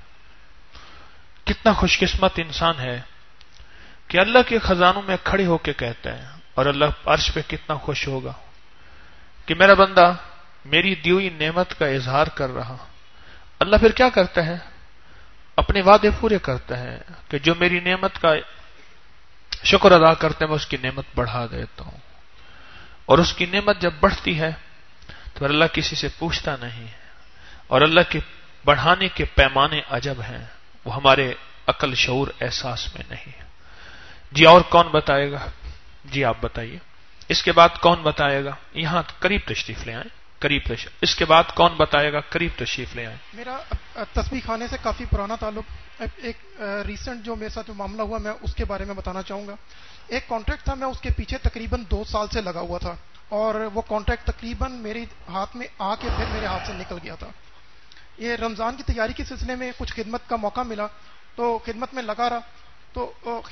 S1: کتنا خوش قسمت انسان ہے کہ اللہ کے خزانوں میں کھڑے ہو کے کہتا ہے, اور اللہ عرش پہ کتنا خوش ہوگا کہ میرا بندہ میری دی ہوئی نعمت کا اظہار کر رہا. اللہ پھر کیا کرتا ہے؟ اپنے وعدے پورے کرتا ہے کہ جو میری نعمت کا شکر ادا کرتے ہیں میں اس کی نعمت بڑھا دیتا ہوں. اور اس کی نعمت جب بڑھتی ہے تو اللہ کسی سے پوچھتا نہیں ہے, اور اللہ کے بڑھانے کے پیمانے عجب ہیں, وہ ہمارے عقل شعور احساس میں نہیں ہے. جی اور کون بتائے گا؟ جی آپ بتائیے. اس کے بعد کون بتائے گا؟ یہاں قریب تشریف لے آئیں, قریب تشریف. اس کے بعد کون بتائے گا؟ قریب تشریف لے آئیں.
S3: میرا تسبیح خانے سے کافی پرانا تعلق. ایک ریسنٹ جو میرے ساتھ جو معاملہ ہوا میں اس کے بارے میں بتانا چاہوں گا. ایک کانٹریکٹ تھا, میں اس کے پیچھے تقریباً دو سال سے لگا ہوا تھا, اور وہ کانٹریکٹ تقریباً میرے ہاتھ میں آ کے پھر میرے ہاتھ سے نکل گیا تھا. یہ رمضان کی تیاری کے سلسلے میں کچھ خدمت کا موقع ملا تو خدمت میں لگا رہا. تو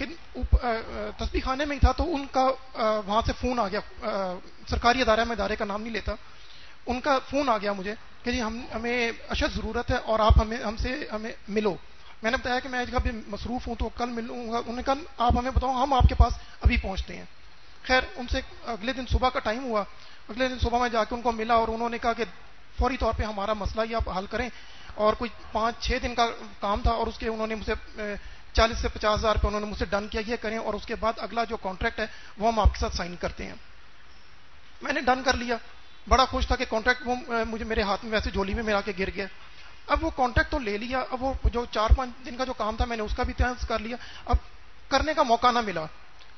S3: تسبیح خانے میں ہی تھا تو ان کا وہاں سے فون آ گیا, سرکاری ادارہ میں ادارے کا نام نہیں لیتا, ان کا فون آ گیا مجھے کہ جی ہم ہمیں اشد ضرورت ہے اور آپ ہمیں ہم سے ہمیں ملو. میں نے بتایا کہ میں ایک جگہ پہ مصروف ہوں تو کل ملوں گا. انہوں نے کہا آپ ہمیں بتاؤ, ہم آپ کے پاس ابھی پہنچتے ہیں. خیر ان سے اگلے دن صبح کا ٹائم ہوا, اگلے دن صبح میں جا کے ان کو ملا اور انہوں نے کہا کہ فوری طور پہ ہمارا مسئلہ یہ آپ حل کریں. اور کوئی پانچ چھ دن کا کام تھا اور اس کے انہوں نے مجھ سے چالیس سے پچاس ہزار روپے انہوں نے مجھ سے ڈن کیا, یہ کریں اور اس کے بعد اگلا جو کانٹریکٹ ہے وہ ہم آپ کے ساتھ سائن کرتے ہیں. میں نے ڈن کر لیا, بڑا خوش تھا کہ کانٹریکٹ وہ مجھے میرے ہاتھ میں ویسے جھولی میں میرا کے گر گیا. اب وہ کانٹریکٹ تو لے لیا, اب وہ جو چار پانچ دن کا جو کام تھا میں نے اس کا بھی تیار کر لیا, اب کرنے کا موقع نہ ملا.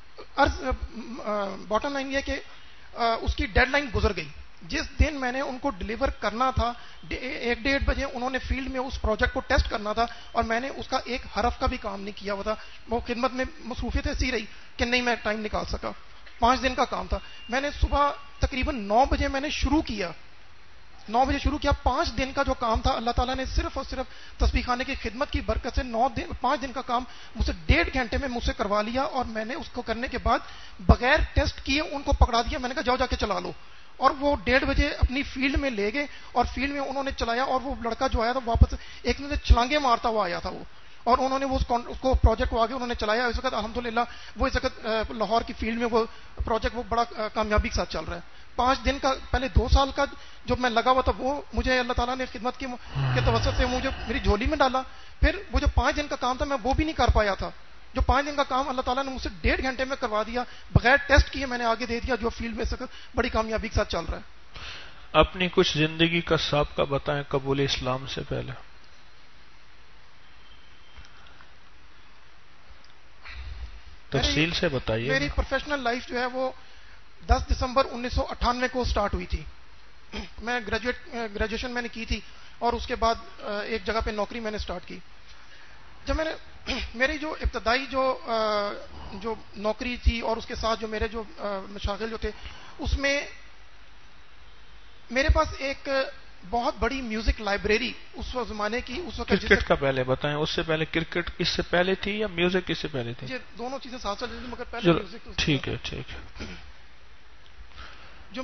S3: باٹم لائن یہ کہ اس کی ڈیڈ لائن گزر گئی. جس دن میں نے ان کو ڈلیور کرنا تھا ایک ڈیڑھ بجے انہوں نے فیلڈ میں اس پروجیکٹ کو ٹیسٹ کرنا تھا اور میں نے اس کا ایک حرف کا بھی کام نہیں کیا ہوا تھا. وہ خدمت میں مصروفیت ایسی رہی کہ نہیں میں ٹائم نکال سکا. پانچ دن کا کام تھا. میں نے صبح تقریباً نو بجے میں نے شروع کیا, نو بجے شروع کیا. پانچ دن کا جو کام تھا اللہ تعالیٰ نے صرف اور صرف تسبیح خانے کی خدمت کی برکت سے نو دن پانچ دن کا کام مجھ سے ڈیڑھ گھنٹے میں مجھ سے کروا لیا. اور میں نے اس کو کرنے کے بعد بغیر ٹیسٹ کیے ان کو پکڑا دیا. میں نے کہا جاؤ جا کے چلا لو, اور وہ ڈیڑھ بجے اپنی فیلڈ میں لے گئے اور فیلڈ میں انہوں نے چلایا. اور وہ لڑکا جو آیا تھا واپس ایک نے چھلانگے مارتا ہوا آیا تھا وہ, اور انہوں نے وہ اس کو پروجیکٹ کو آگے انہوں نے چلایا. اس وقت الحمدللہ وہ اس وقت لاہور کی فیلڈ میں وہ پروجیکٹ وہ بڑا کامیابی کے ساتھ چل رہا ہے. پانچ دن کا پہلے دو سال کا جو میں لگا ہوا تھا وہ مجھے اللہ تعالیٰ نے خدمت کی کے توسط سے مجھے میری جھولی میں ڈالا. پھر وہ جو پانچ دن کا کام تھا میں وہ بھی نہیں کر پایا تھا. جو پانچ دن کا کام اللہ تعالیٰ نے مجھ سے ڈیڑھ گھنٹے میں کروا دیا, بغیر ٹیسٹ کیے میں نے آگے دے دیا, جو فیلڈ میں بڑی کامیابی کے ساتھ چل رہا ہے.
S1: اپنی کچھ زندگی کا سابقہ بتائیں قبول اسلام سے پہلے. تفصیل سے بتائیے.
S3: میری پروفیشنل لائف جو ہے وہ دس دسمبر انیس سو اٹھانوے کو سٹارٹ ہوئی تھی. میں گریجویٹ گریجویشن میں نے کی تھی اور اس کے بعد ایک جگہ پہ نوکری میں نے سٹارٹ کی. جب میں نے میری جو ابتدائی جو جو نوکری تھی اور اس کے ساتھ جو میرے جو مشاغل جو تھے اس میں میرے پاس ایک بہت بڑی میوزک لائبریری اس زمانے کی اس وقت.
S1: کرکٹ کا پہلے بتائیں, اس سے پہلے کرکٹ اس سے پہلے تھی یا میوزک اس سے پہلے تھی؟
S3: یہ دونوں چیزیں ساتھ چل رہی تھی مگر پہلے میوزک.
S1: ٹھیک ہے ٹھیک ہے.
S3: جو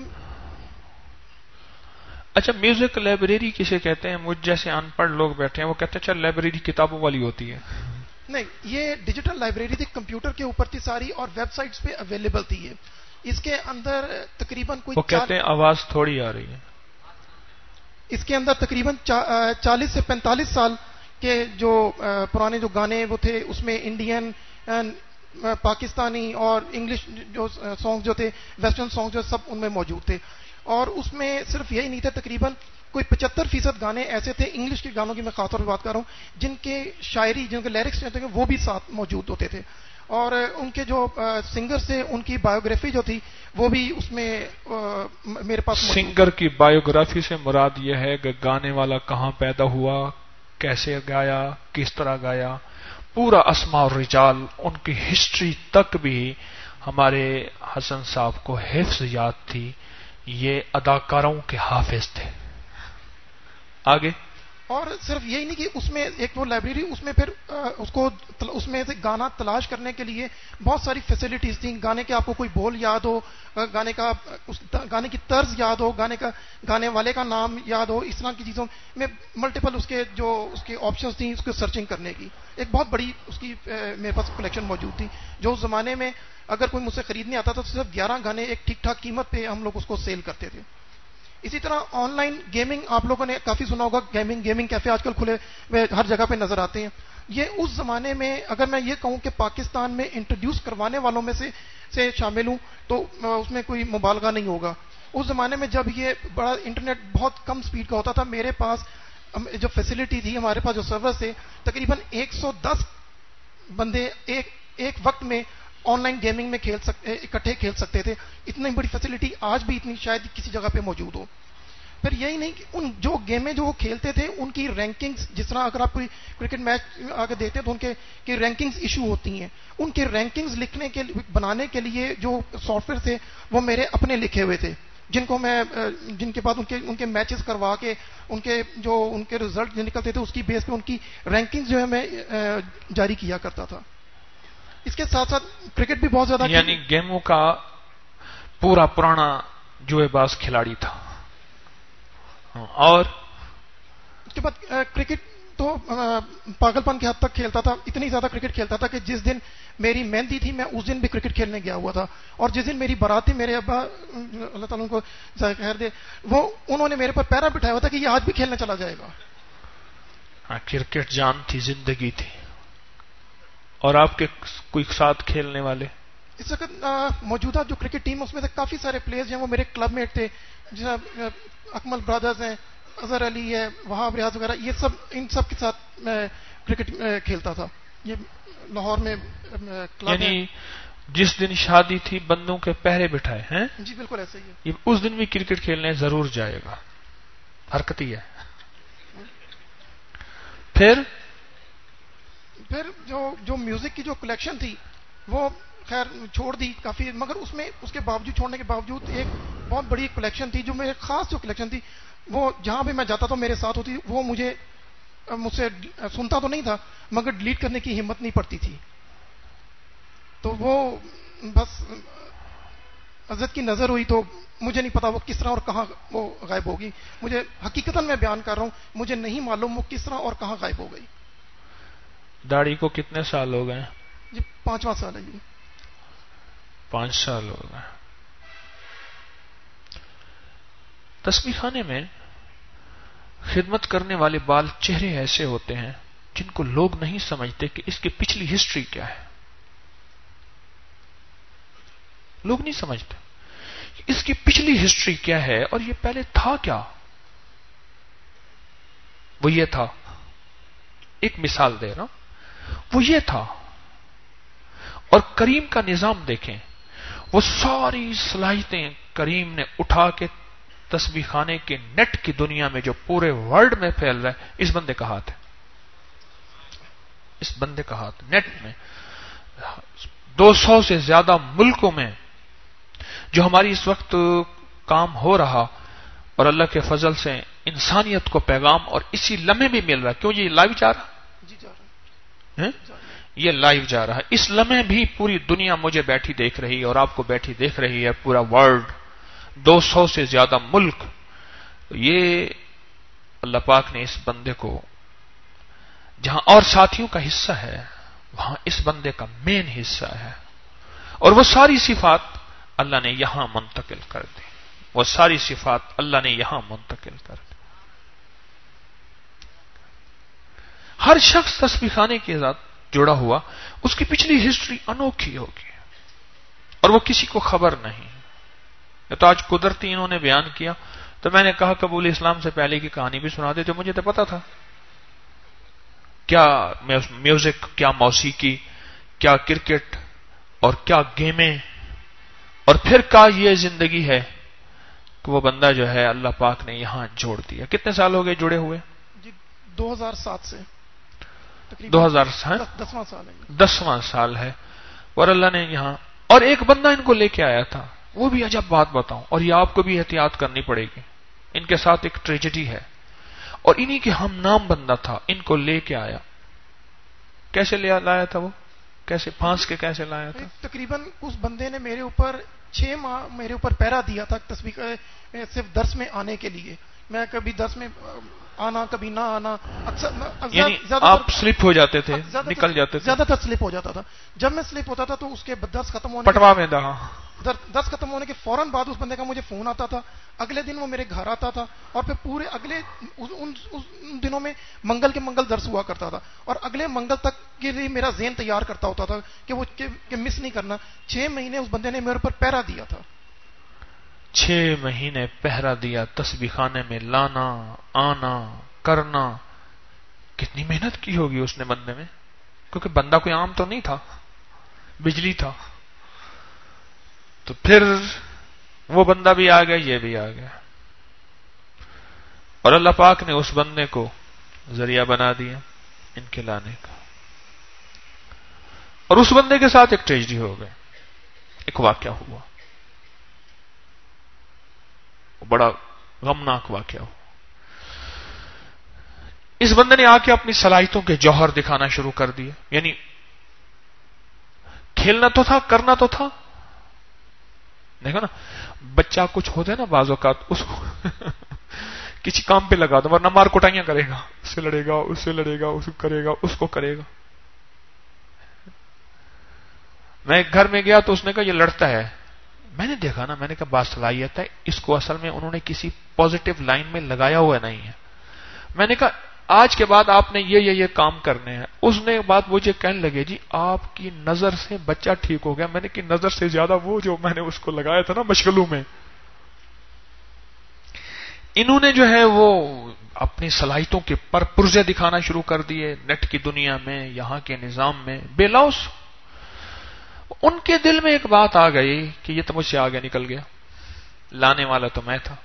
S1: اچھا میوزک لائبریری کسے کہتے ہیں؟ مجھ جیسے ان پڑھ لوگ بیٹھے ہیں وہ کہتے ہیں اچھا لائبریری کتابوں والی ہوتی ہے.
S3: نہیں, یہ ڈیجیٹل لائبریری تھی, کمپیوٹر کے اوپر تھی ساری اور ویب سائٹس پہ اویلیبل تھی. یہ اس کے اندر تقریباً کوئی
S1: وہ کہتے ہیں آواز تھوڑی آ رہی ہے.
S3: اس کے اندر تقریباً چالیس سے پینتالیس سال کے جو پرانے جو گانے وہ تھے اس میں انڈین پاکستانی اور انگلش جو سانگ جو تھے ویسٹرن سانگ جو سب ان میں موجود تھے. اور اس میں صرف یہی نہیں تھے, تقریباً کوئی پچہتر فیصد گانے ایسے تھے انگلش کے گانوں کی میں خاص طور پہ بات کر رہا ہوں جن کے شاعری جن کے لیرکس جو تھے وہ بھی ساتھ موجود ہوتے تھے. اور ان کے جو سنگر سے ان کی بایوگرافی جو تھی وہ بھی اس میں میرے پاس.
S1: سنگر کی بایوگرافی سے مراد یہ ہے کہ گانے والا کہاں پیدا ہوا, کیسے گایا, کس طرح گایا, پورا اسماء اور رجال ان کی ہسٹری تک بھی ہمارے حسن صاحب کو حفظ یاد تھی. یہ اداکاروں کے حافظ تھے. آگے
S3: اور صرف یہی نہیں کہ اس میں ایک وہ لائبریری، اس میں پھر اس کو اس میں سے گانا تلاش کرنے کے لیے بہت ساری فیسلٹیز تھیں. گانے کے آپ کو کوئی بول یاد ہو، گانے کا اس گانے کی طرز یاد ہو، گانے کا گانے والے کا نام یاد ہو، اس طرح کی چیزوں میں ملٹیپل اس کے جو اس کے آپشنز تھیں اس کو سرچنگ کرنے کی. ایک بہت بڑی اس کی میرے پاس کلیکشن موجود تھی، جو اس زمانے میں اگر کوئی مجھ سے خریدنے آتا تھا تو صرف گیارہ گانے ایک ٹھیک ٹھاک قیمت پہ ہم لوگ اس کو سیل کرتے تھے. اسی طرح آن لائن گیمنگ آپ لوگوں نے کافی سنا ہوگا. گیمنگ گیمنگ کیفے آج کل کھلے ہوئے ہر جگہ پہ نظر آتے ہیں. یہ اس زمانے میں اگر میں یہ کہوں کہ پاکستان میں انٹروڈیوس کروانے والوں میں سے سے شامل ہوں تو اس میں کوئی مبالغہ نہیں ہوگا. اس زمانے میں جب یہ بڑا انٹرنیٹ بہت کم سپیڈ کا ہوتا تھا، میرے پاس جو فیسلٹی تھی، ہمارے پاس جو سرور تھے، تقریباً ایک سو دس بندے ایک ایک وقت میں آن لائن گیمنگ میں کھیل سکتے اکٹھے کھیل سکتے تھے. اتنی بڑی فیسلٹی آج بھی اتنی شاید کسی جگہ پہ موجود ہو. پھر یہی نہیں کہ ان جو گیمیں جو وہ کھیلتے تھے ان کی رینکنگز، جس طرح اگر آپ کوئی کرکٹ میچ آگے دیکھتے ہیں تو ان کے کی رینکنگز ایشو ہوتی ہیں. ان کے رینکنگز لکھنے کے بنانے کے لیے جو سافٹ ویئر تھے وہ میرے اپنے لکھے ہوئے تھے، جن کو میں جن کے بعد ان کے ان کے میچز کروا کے ان کے جو ان کے رزلٹ نکلتے تھے اس کی بیس پہ ان کی رینکنگز جو ہے میں جاری کیا کرتا تھا. اس کے ساتھ ساتھ کرکٹ بھی بہت زیادہ،
S1: یعنی گیموں کا پورا پرانا جوئے باز کھلاڑی تھا. اور
S3: اس کے بعد کرکٹ تو پاگل پن کے حد تک کھیلتا تھا. اتنی زیادہ کرکٹ کھیلتا تھا کہ جس دن میری مہندی تھی میں اس دن بھی کرکٹ کھیلنے گیا ہوا تھا. اور جس دن میری بارات تھی، میرے ابا اللہ تعالیٰ کو خیر دے، وہ انہوں نے میرے پر پیرا بٹھایا ہوا تھا کہ یہ آج بھی کھیلنے چلا جائے گا.
S1: کرکٹ جان تھی، زندگی تھی. اور آپ کے کوئی ساتھ کھیلنے والے
S3: اس وقت موجودہ جو کرکٹ ٹیم اس میں سے کافی سارے پلیئرز ہیں وہ میرے کلب میٹ تھے. جیسا اکمل برادرز ہیں، اظہر علی ہے، وہاب ریاض وغیرہ، یہ سب ان سب کے ساتھ میں کرکٹ کھیلتا تھا. یہ لاہور میں کلب
S1: یعنی
S3: ہے.
S1: جس دن شادی تھی بندوں کے پہرے بٹھائے ہیں.
S3: جی بالکل ایسے ہی ہے.
S1: یہ اس دن بھی کرکٹ کھیلنے ضرور جائے گا، حرکتی ہے. پھر
S3: پھر جو جو میوزک کی جو کلیکشن تھی وہ خیر چھوڑ دی کافی، مگر اس میں اس کے باوجود چھوڑنے کے باوجود ایک بہت بڑی کلیکشن تھی جو میرے خاص جو کلیکشن تھی وہ جہاں بھی میں جاتا تھا میرے ساتھ ہوتی. وہ مجھے مجھ سے سنتا تو نہیں تھا مگر ڈیلیٹ کرنے کی ہمت نہیں پڑتی تھی. تو وہ بس عزت کی نظر ہوئی تو مجھے نہیں پتا وہ کس طرح اور کہاں وہ غائب ہوگی. مجھے حقیقتاً میں بیان کر رہا ہوں، مجھے نہیں معلوم وہ کس طرح اور کہاں غائب ہو گئی.
S1: داڑھی کو کتنے سال ہو گئے؟
S3: جی پانچواں سال ہے. جی
S1: پانچ سال ہو گئے. تسبیح خانے میں خدمت کرنے والے بال چہرے ایسے ہوتے ہیں جن کو لوگ نہیں سمجھتے کہ اس کی پچھلی ہسٹری کیا ہے. لوگ نہیں سمجھتے اس کی پچھلی ہسٹری کیا ہے اور یہ پہلے تھا کیا. وہ یہ تھا، ایک مثال دے رہا ہوں، وہ یہ تھا. اور کریم کا نظام دیکھیں، وہ ساری صلاحیتیں کریم نے اٹھا کے تسبیح خانے کے نیٹ کی دنیا میں جو پورے ورلڈ میں پھیل رہا ہے، اس بندے کا ہاتھ ہے. اس بندے کا ہاتھ نیٹ میں دو سو سے زیادہ ملکوں میں جو ہماری اس وقت کام ہو رہا، اور اللہ کے فضل سے انسانیت کو پیغام اور اسی لمحے بھی مل رہا ہے. کیوں یہ لائیو جا رہا؟
S3: جی جا رہا ہے.
S1: یہ لائیو جا رہا ہے. اس لمحے بھی پوری دنیا مجھے بیٹھی دیکھ رہی ہے اور آپ کو بیٹھی دیکھ رہی ہے، پورا ورلڈ، دو سو سے زیادہ ملک. یہ اللہ پاک نے اس بندے کو جہاں اور ساتھیوں کا حصہ ہے وہاں اس بندے کا مین حصہ ہے. اور وہ ساری صفات اللہ نے یہاں منتقل کر دی. وہ ساری صفات اللہ نے یہاں منتقل کر دی. ہر شخص تسبیح خانے کے ساتھ جڑا ہوا اس کی پچھلی ہسٹری انوکھی ہوگی اور وہ کسی کو خبر نہیں. تو آج قدرتی انہوں نے بیان کیا تو میں نے کہا قبول اسلام سے پہلے کی کہانی بھی سنا دے. جو مجھے تو پتا تھا کیا میوزک، کیا موسیقی، کیا کرکٹ اور کیا گیمیں، اور پھر کا یہ زندگی ہے کہ وہ بندہ جو ہے اللہ پاک نے یہاں جوڑ دیا. کتنے سال ہو گئے جڑے ہوئے؟
S3: جی دو ہزار سات سے
S1: دو ہزار
S3: دسواں سال ہے.
S1: دسواں سال ہے. اور اللہ نے یہاں اور ایک بندہ ان کو لے کے آیا تھا. وہ بھی عجب بات بتاؤں، اور یہ آپ کو بھی احتیاط کرنی پڑے گی. ان کے ساتھ ایک ٹریجڈی ہے اور انہی کے ہم نام بندہ تھا، ان کو لے کے آیا. کیسے لے لایا تھا وہ؟ کیسے پھانس کے کیسے لایا تھا؟
S3: تقریباً اس بندے نے میرے اوپر چھ ماہ میرے اوپر پہرا دیا تھا تسبیح صرف درس میں آنے کے لیے. میں کبھی درس میں آنا کبھی نہ آنا، اکثر
S1: یعنی آپ سلپ ہو جاتے تھے، نکل جاتے تھے؟
S3: زیادہ تر سلپ ہو جاتا تھا. جب میں سلپ ہوتا تھا تو اس کے درس ختم ہونے
S1: پٹوا میں دہا
S3: درس ختم ہونے کے فوراً بعد اس بندے کا مجھے فون آتا تھا. اگلے دن وہ میرے گھر آتا تھا اور پھر پورے اگلے ان دنوں میں منگل کے منگل درس ہوا کرتا تھا اور اگلے منگل تک کے لیے میرا ذہن تیار کرتا ہوتا تھا کہ وہ کہ مس نہیں کرنا. چھ مہینے اس بندے نے میرے اوپر پہرا دیا تھا.
S1: چھ مہینے پہرا دیا، تسبیح خانے میں لانا آنا کرنا. کتنی محنت کی ہوگی اس نے بندے میں، کیونکہ بندہ کوئی عام تو نہیں تھا، بجلی تھا. تو پھر وہ بندہ بھی آ گیا، یہ بھی آ گیا، اور اللہ پاک نے اس بندے کو ذریعہ بنا دیا ان کے لانے کا. اور اس بندے کے ساتھ ایک ٹریجڈی ہو گئی، ایک واقعہ ہوا، بڑا غمناک واقعہ ہوا. اس بندے نے آ کے اپنی صلاحیتوں کے جوہر دکھانا شروع کر دیے. یعنی کھیلنا تو تھا، کرنا تو تھا. دیکھو نا، بچہ کچھ ہوتا ہے نا بعض اوقات، اس کو کسی کام پہ لگا دو ورنہ مار کوٹائیاں کرے گا، اس سے لڑے گا، اس سے لڑے گا، اس کو کرے گا، اس کو کرے گا. میں گھر میں گیا تو اس نے کہا یہ لڑتا ہے. میں نے دیکھا نا، میں نے کہا باصلاحیت ہے، اس کو اصل میں انہوں نے کسی پازیٹو لائن میں لگایا ہوا نہیں ہے. میں نے کہا آج کے بعد آپ نے یہ یہ یہ کام کرنے ہیں. اس نے بات مجھے کہنے لگے جی آپ کی نظر سے بچہ ٹھیک ہو گیا. میں نے کہا نظر سے زیادہ وہ جو میں نے اس کو لگایا تھا نا مشغلوں میں. انہوں نے جو ہے وہ اپنی صلاحیتوں کے پر پرزے دکھانا شروع کر دیے نیٹ کی دنیا میں، یہاں کے نظام میں بے لوث. ان کے دل میں ایک بات آ گئی کہ یہ تو مجھ سے آگے نکل گیا، لانے والا تو میں تھا.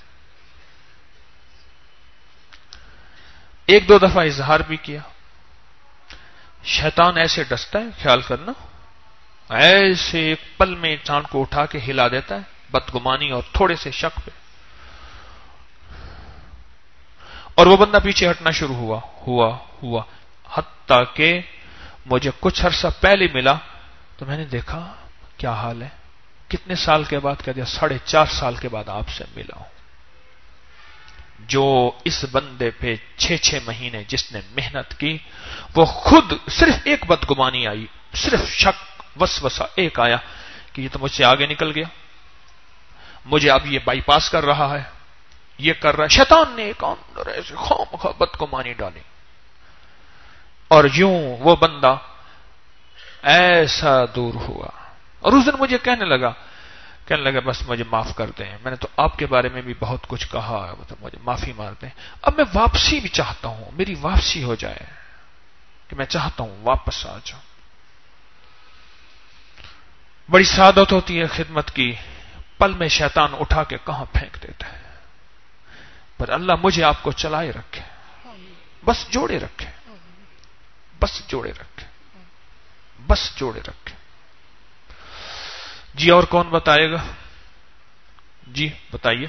S1: ایک دو دفعہ اظہار بھی کیا. شیطان ایسے ڈستا ہے، خیال کرنا، ایسے ایک پل میں انسان کو اٹھا کے ہلا دیتا ہے بدگمانی اور تھوڑے سے شک پہ. اور وہ بندہ پیچھے ہٹنا شروع ہوا ہوا ہوا حتیٰ کہ مجھے کچھ عرصہ پہلے ملا تو میں نے دیکھا کیا حال ہے. کتنے سال کے بعد؟ کہہ دیا ساڑھے چار سال کے بعد آپ سے ملا ہوں. جو اس بندے پہ چھ چھ مہینے جس نے محنت کی، وہ خود صرف ایک بدگمانی آئی، صرف شک وسوسہ ایک آیا کہ یہ تو مجھ سے آگے نکل گیا، مجھے اب یہ بائی پاس کر رہا ہے، یہ کر رہا ہے. شیطان نے ایک اندر ایسے خام بدگمانی ڈالی اور یوں وہ بندہ ایسا دور ہوا. اور اس دن مجھے کہنے لگا کہنے لگا بس مجھے معاف کر دیں، میں نے تو آپ کے بارے میں بھی بہت کچھ کہا ہے، مطلب مجھے معافی مار دیں. اب میں واپسی بھی چاہتا ہوں، میری واپسی ہو جائے، کہ میں چاہتا ہوں واپس آ جاؤں. بڑی سعادت ہوتی ہے خدمت کی، پل میں شیطان اٹھا کے کہاں پھینک دیتا ہے. پر اللہ مجھے آپ کو چلائے رکھے، بس جوڑے رکھے، بس جوڑے رکھے، بس جوڑے رکھے. جی اور کون بتائے گا؟ جی بتائیے.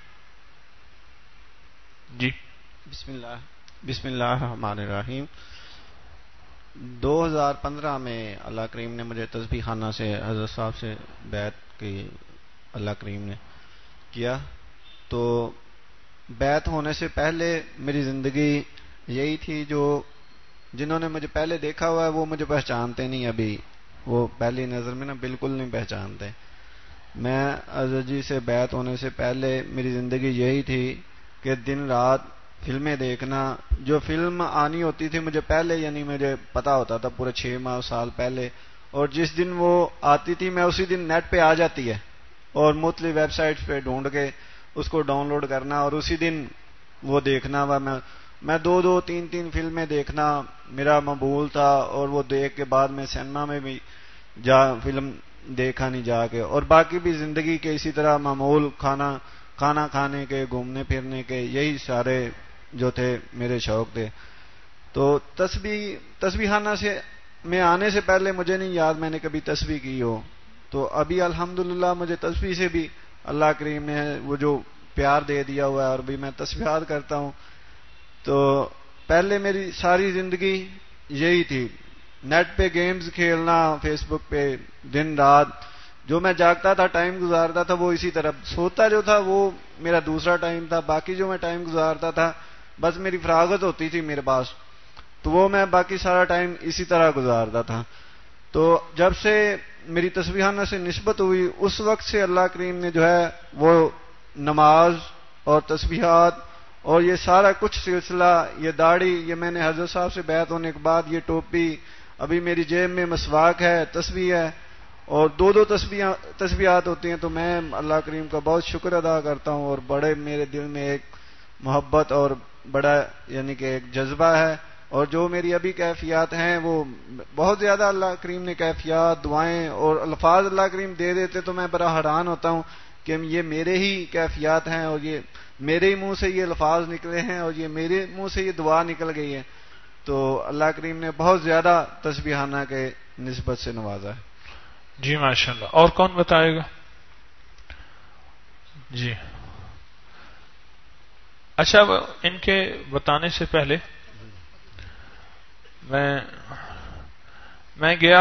S1: جی
S4: بسم اللہ بسم اللہ الرحمن الرحیم. دو ہزار پندرہ میں اللہ کریم نے مجھے تسبیح خانہ سے حضرت صاحب سے بیعت کی، اللہ کریم نے کیا. تو بیعت ہونے سے پہلے میری زندگی یہی تھی، جو جنہوں نے مجھے پہلے دیکھا ہوا ہے وہ مجھے پہچانتے نہیں، ابھی وہ پہلی نظر میں نا بالکل نہیں پہچانتے. میں حضرت جی سے بیعت ہونے سے پہلے میری زندگی یہی تھی کہ دن رات فلمیں دیکھنا. جو فلم آنی ہوتی تھی مجھے پہلے، یعنی مجھے پتا ہوتا تھا پورے چھ ماہ سال پہلے، اور جس دن وہ آتی تھی میں اسی دن نیٹ پہ آ جاتی ہے اور مختلف ویب سائٹس پہ ڈھونڈ کے اس کو ڈاؤن لوڈ کرنا اور اسی دن وہ دیکھنا. وہ میں میں دو دو تین تین فلمیں دیکھنا میرا مقبول تھا، اور وہ دیکھ کے بعد میں سینما میں بھی جا فلم دیکھا نہیں جا کے. اور باقی بھی زندگی کے اسی طرح معمول، کھانا کھانا کھانے کے، گھومنے پھرنے کے، یہی سارے جو تھے میرے شوق تھے. تو تسبیح تسبیح خانہ سے میں آنے سے پہلے مجھے نہیں یاد میں نے کبھی تسبیح کی ہو. تو ابھی الحمدللہ مجھے تسبیح سے بھی اللہ کریم نے وہ جو پیار دے دیا ہوا ہے، اور بھی میں تسبیحات کرتا ہوں. تو پہلے میری ساری زندگی یہی تھی، نیٹ پہ گیمز کھیلنا، فیس بک پہ دن رات، جو میں جاگتا تھا ٹائم گزارتا تھا وہ اسی طرح، سوتا جو تھا وہ میرا دوسرا ٹائم تھا، باقی جو میں ٹائم گزارتا تھا بس میری فراغت ہوتی تھی میرے پاس تو وہ میں باقی سارا ٹائم اسی طرح گزارتا تھا. تو جب سے میری تسبیحانہ سے نسبت ہوئی اس وقت سے اللہ کریم نے جو ہے وہ نماز اور تسبیحات اور یہ سارا کچھ سلسلہ، یہ داڑھی، یہ میں نے حضرت صاحب سے بیعت ہونے کے بعد یہ ٹوپی، ابھی میری جیب میں مسواک ہے، تسبیح ہے اور دو دو تسبیحات ہوتی ہیں، تو میں اللہ کریم کا بہت شکر ادا کرتا ہوں اور بڑے میرے دل میں ایک محبت اور بڑا یعنی کہ ایک جذبہ ہے. اور جو میری ابھی کیفیات ہیں وہ بہت زیادہ اللہ کریم نے کیفیات، دعائیں اور الفاظ اللہ کریم دے دیتے تو میں بڑا حیران ہوتا ہوں کہ یہ میرے ہی کیفیات ہیں اور یہ میرے ہی منہ سے یہ الفاظ نکلے ہیں اور یہ میرے منہ سے یہ دعا نکل گئی ہے. تو اللہ کریم نے بہت زیادہ تسبیحانہ کے نسبت سے نوازا ہے.
S1: جی ماشاءاللہ. اور کون بتائے گا؟ جی اچھا، ان کے بتانے سے پہلے میں میں گیا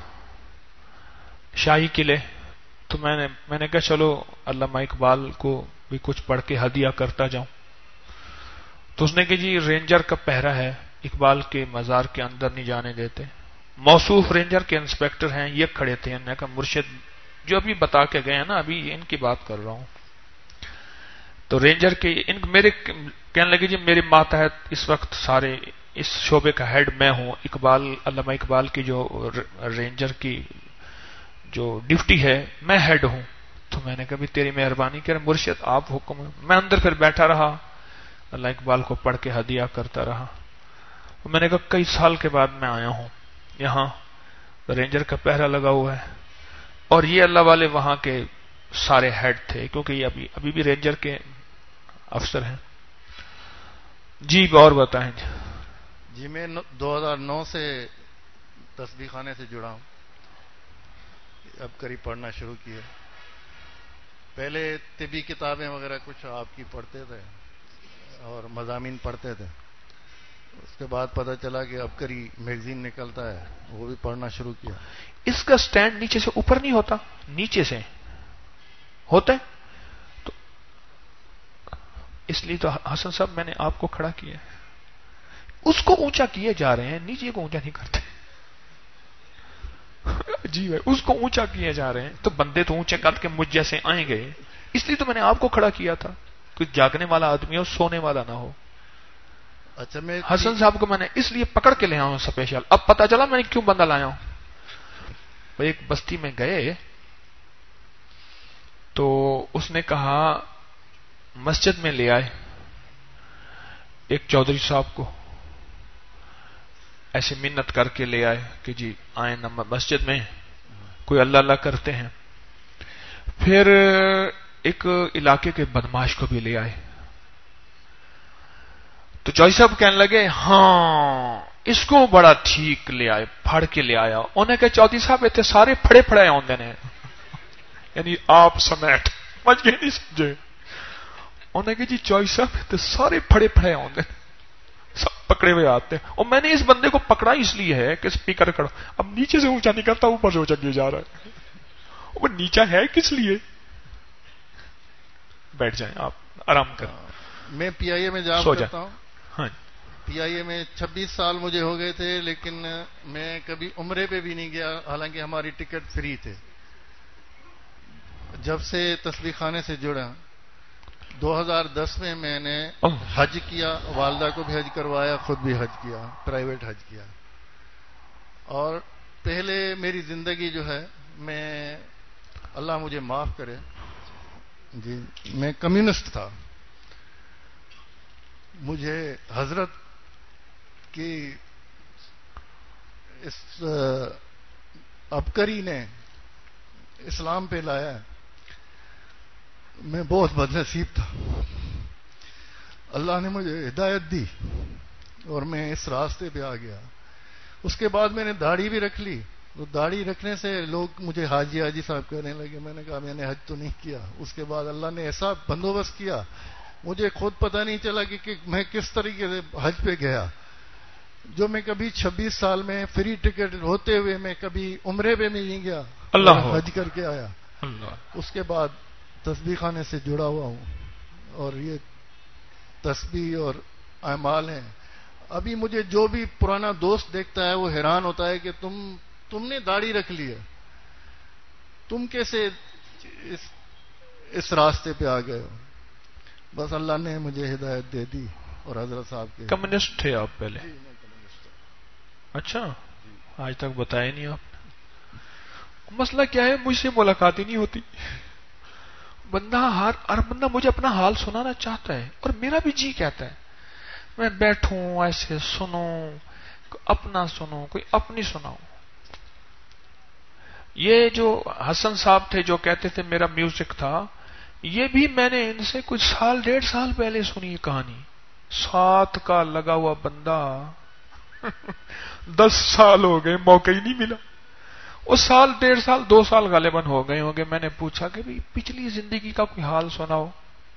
S1: شاہی قلعے، تو میں نے میں نے کہا چلو علامہ اقبال کو بھی کچھ پڑھ کے ہدیہ کرتا جاؤں. تو اس نے کہ جی رینجر کا پہرا ہے، اقبال کے مزار کے اندر نہیں جانے دیتے. موصوف رینجر کے انسپیکٹر ہیں، یہ کھڑے تھے. میں نے کہا مرشد جو ابھی بتا کے گئے ہیں نا، ابھی ان کی بات کر رہا ہوں. تو رینجر کے ان میرے کہنے لگے جی میرے ماتحت اس وقت سارے اس شعبے کا ہیڈ میں ہوں. اقبال علامہ اقبال کی جو رینجر کی جو ڈیوٹی ہے میں ہیڈ ہوں. تو میں نے کہا بھی تیری مہربانی کر مرشد آپ حکم ہے. میں اندر پھر بیٹھا رہا، اللہ اقبال کو پڑھ کے ہدیہ کرتا رہا. میں نے کہا کئی سال کے بعد میں آیا ہوں یہاں، رینجر کا پہرا لگا ہوا ہے اور یہ اللہ والے وہاں کے سارے ہیڈ تھے کیونکہ یہ ابھی ابھی بھی رینجر کے افسر ہیں. جی اور بتائیں.
S5: جی میں دو ہزار نو سے تسبیح خانے سے جڑا ہوں، اب قریب پڑھنا شروع کیا. پہلے طبی کتابیں وغیرہ کچھ آپ کی پڑھتے تھے اور مضامین پڑھتے تھے. اس کے بعد پتہ چلا کہ اب کری میگزین نکلتا ہے، وہ بھی پڑھنا شروع کیا.
S1: اس کا سٹینڈ نیچے سے اوپر نہیں ہوتا، نیچے سے ہوتا ہے. تو اس لیے تو حسن صاحب میں نے آپ کو کھڑا کیا ہے. اس کو اونچا کیے جا رہے ہیں، نیچے کو اونچا نہیں کرتے. جی بھائی اس کو اونچا کیے جا رہے ہیں تو بندے تو اونچے قد کے مجھ جیسے آئیں گے. اس لیے تو میں نے آپ کو کھڑا کیا تھا، کوئی جاگنے والا آدمی ہو، سونے والا نہ ہو.
S5: اچھا میں
S1: حسن صاحب کو میں نے اس لیے پکڑ کے لے آیا ہوں اسپیشل. اب پتا چلا میں نے کیوں بندہ لایا ہوں. ایک بستی میں گئے تو اس نے کہا مسجد میں لے آئے ایک چودھری صاحب کو، ایسے منت کر کے لے آئے کہ جی آئیں نہ مسجد میں، کوئی اللہ اللہ کرتے ہیں. پھر ایک علاقے کے بدماش کو بھی لے آئے. تو چودھری صاحب کہنے لگے ہاں اس کو بڑا ٹھیک لے آئے، پھڑ کے لے آیا. انہیں کہا چودھری صاحب اتنے سارے پھڑے پھڑے آدھے نے، یعنی آپ سمیٹ مجھ گئے نہیں سمجھے. انہیں کہا جی چودھری صاحب اتنے سارے پھڑے پھڑے آدھے سب پکڑے ہوئے آتے ہیں. اور میں نے اس بندے کو پکڑا اس لیے ہے کہ اسپیکر کھڑا، اب نیچے سے اونچا نہیں کرتا، اوپر سے اونچا کیا جا رہا ہے. وہ نیچا ہے کس لیے؟ بیٹھ جائیں آپ آرام کریں.
S5: میں پی آئی اے میں جاب کرتا ہوں.
S1: ہاں
S5: پی آئی اے میں چھبیس سال مجھے ہو گئے تھے، لیکن میں کبھی عمرے پہ بھی نہیں گیا، حالانکہ ہماری ٹکٹ فری تھے. جب سے تسبیح خانے سے جڑا دو ہزار دس میں میں نے حج کیا، والدہ کو بھی حج کروایا، خود بھی حج کیا، پرائیویٹ حج کیا. اور پہلے میری زندگی جو ہے، میں اللہ مجھے معاف کرے جی میں کمیونسٹ تھا. مجھے حضرت کی اس عبقری نے اسلام پہ لایا. میں بہت بد نصیب تھا، اللہ نے مجھے ہدایت دی اور میں اس راستے پہ آ گیا. اس کے بعد میں نے داڑھی بھی رکھ لی. تو داڑھی رکھنے سے لوگ مجھے حاجی حاجی صاحب کہنے لگے. میں نے کہا میں نے حج تو نہیں کیا. اس کے بعد اللہ نے ایسا بندوبست کیا مجھے خود پتہ نہیں چلا کہ, کہ میں کس طریقے سے حج پہ گیا. جو میں کبھی چھبیس سال میں فری ٹکٹ ہوتے ہوئے میں کبھی عمرے پہ نہیں گیا,
S1: اللہ
S5: حج کر کے آیا.
S1: اللہ.
S5: اس کے بعد تسبیح خانے سے جڑا ہوا ہوں, اور یہ تسبیح اور اعمال ہیں. ابھی مجھے جو بھی پرانا دوست دیکھتا ہے وہ حیران ہوتا ہے کہ تم تم نے داڑھی رکھ لی ہے, تم کیسے اس, اس راستے پہ آ گئے ہو. بس اللہ نے مجھے ہدایت دے دی. اور حضرت صاحب کے
S1: کمیونسٹ تھے آپ پہلے؟
S5: جی میں کمیونسٹ ہوں.
S1: اچھا, آج تک بتایا نہیں آپ نے. مسئلہ کیا ہے, مجھ سے ملاقات ہی نہیں ہوتی. بندہ ہر ہر بندہ مجھے اپنا حال سنانا چاہتا ہے, اور میرا بھی جی کہتا ہے میں بیٹھوں ایسے سنوں, اپنا سنوں, کوئی اپنی سناؤں. یہ جو حسن صاحب تھے جو کہتے تھے میرا میوزک تھا, یہ بھی میں نے ان سے کچھ سال ڈیڑھ سال پہلے سنی یہ کہانی. ساتھ کا لگا ہوا بندہ دس سال ہو گئے, موقع ہی نہیں ملا. اس سال ڈیڑھ سال دو سال غالباً ہو گئے ہوں گے. میں نے پوچھا کہ بھئی پچھلی زندگی کا کوئی حال سناؤ.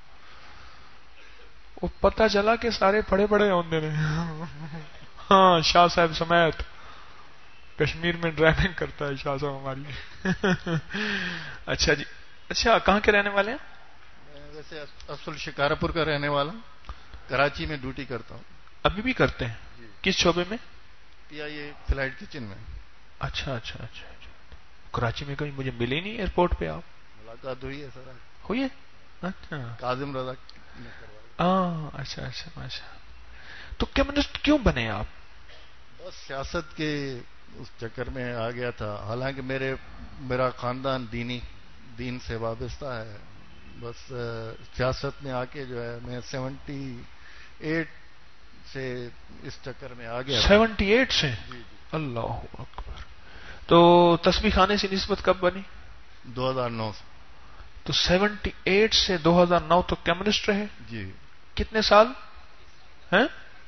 S1: وہ پتہ چلا کہ سارے پڑے پڑے ہوندے نے. ہاں, شاہ صاحب سمیت کشمیر میں ڈرائیونگ کرتا ہے شاہ صاحب ہماری. اچھا جی, اچھا کہاں کے رہنے والے ہیں؟
S5: میں ویسے اصل شکارپور کا رہنے والا ہوں, کراچی میں ڈیوٹی کرتا ہوں.
S1: ابھی بھی کرتے ہیں؟
S5: جی.
S1: کس شعبے میں؟
S5: پی آئی اے فلائٹ کچن میں.
S1: اچھا اچھا اچھا اچھا. کراچی میں کہیں مجھے ملے نہیں ایئرپورٹ پہ. آپ
S5: ملاقات ہوئی ہے سر؟
S1: ہوئی ہے. اچھا,
S5: کاظم رضا.
S1: ہاں اچھا اچھا اچھا. تو کمیونسٹ کیوں بنے آپ؟
S5: بس سیاست کے اس چکر میں آ گیا تھا. حالانکہ میرے میرا خاندان دینی دین سے وابستہ ہے. بس سیاست میں آ کے جو ہے میں سیونٹی ایٹ سے اس چکر میں آ گیا.
S1: سیونٹی ایٹ سے؟
S5: جی جی.
S1: اللہ اکبر. تو تسبیح خانے سے نسبت کب بنی؟
S5: دو ہزار نو سے.
S1: تو سیونٹی ایٹ سے دو ہزار نو تک کمیونسٹ رہے؟
S5: جی.
S1: کتنے سال ہیں؟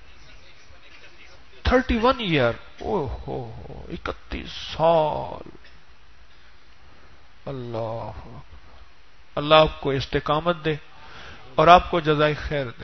S1: Thirty one year. او ہو ہو, اکتیس سال. اللہ اللہ آپ کو استقامت دے اور آپ کو جزائے خیر دے.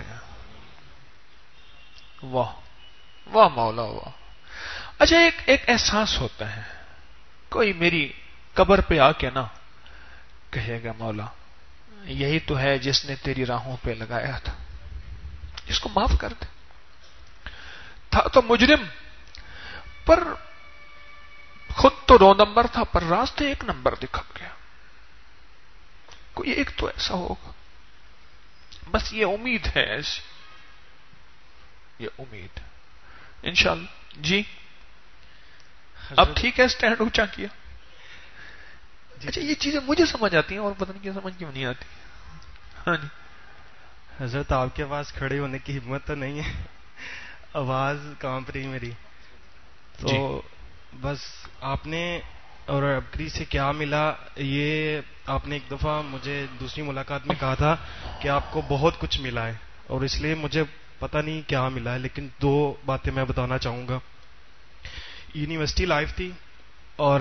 S1: واہ واہ مولا واہ. اچھا, ایک ایک احساس ہوتا ہے, کوئی میری قبر پہ آ کے نا کہے گا مولا یہی تو ہے جس نے تیری راہوں پہ لگایا تھا, اس کو معاف کر دے. تھا تو مجرم, پر خود تو دو نمبر تھا, پر راستے ایک نمبر دکھا گیا. کوئی ایک تو ایسا ہوگا. بس یہ امید ہے ایسی, یہ امید انشاءاللہ. جی اب ٹھیک ہے, سٹینڈ اونچا کیا. اچھا, یہ چیزیں مجھے سمجھ آتی ہیں اور پتہ نہیں کیا سمجھ کیوں نہیں آتی. ہاں جی
S2: حضرت, آپ کے پاس کھڑے ہونے کی ہمت تو نہیں ہے, آواز کانپ رہی میری. تو جی. بس آپ نے اور ابکری سے کیا ملا, یہ آپ نے ایک دفعہ مجھے دوسری ملاقات میں کہا تھا کہ آپ کو بہت کچھ ملا ہے, اور اس لیے مجھے پتہ نہیں کیا ملا ہے, لیکن دو باتیں میں بتانا چاہوں گا. یونیورسٹی لائف تھی, اور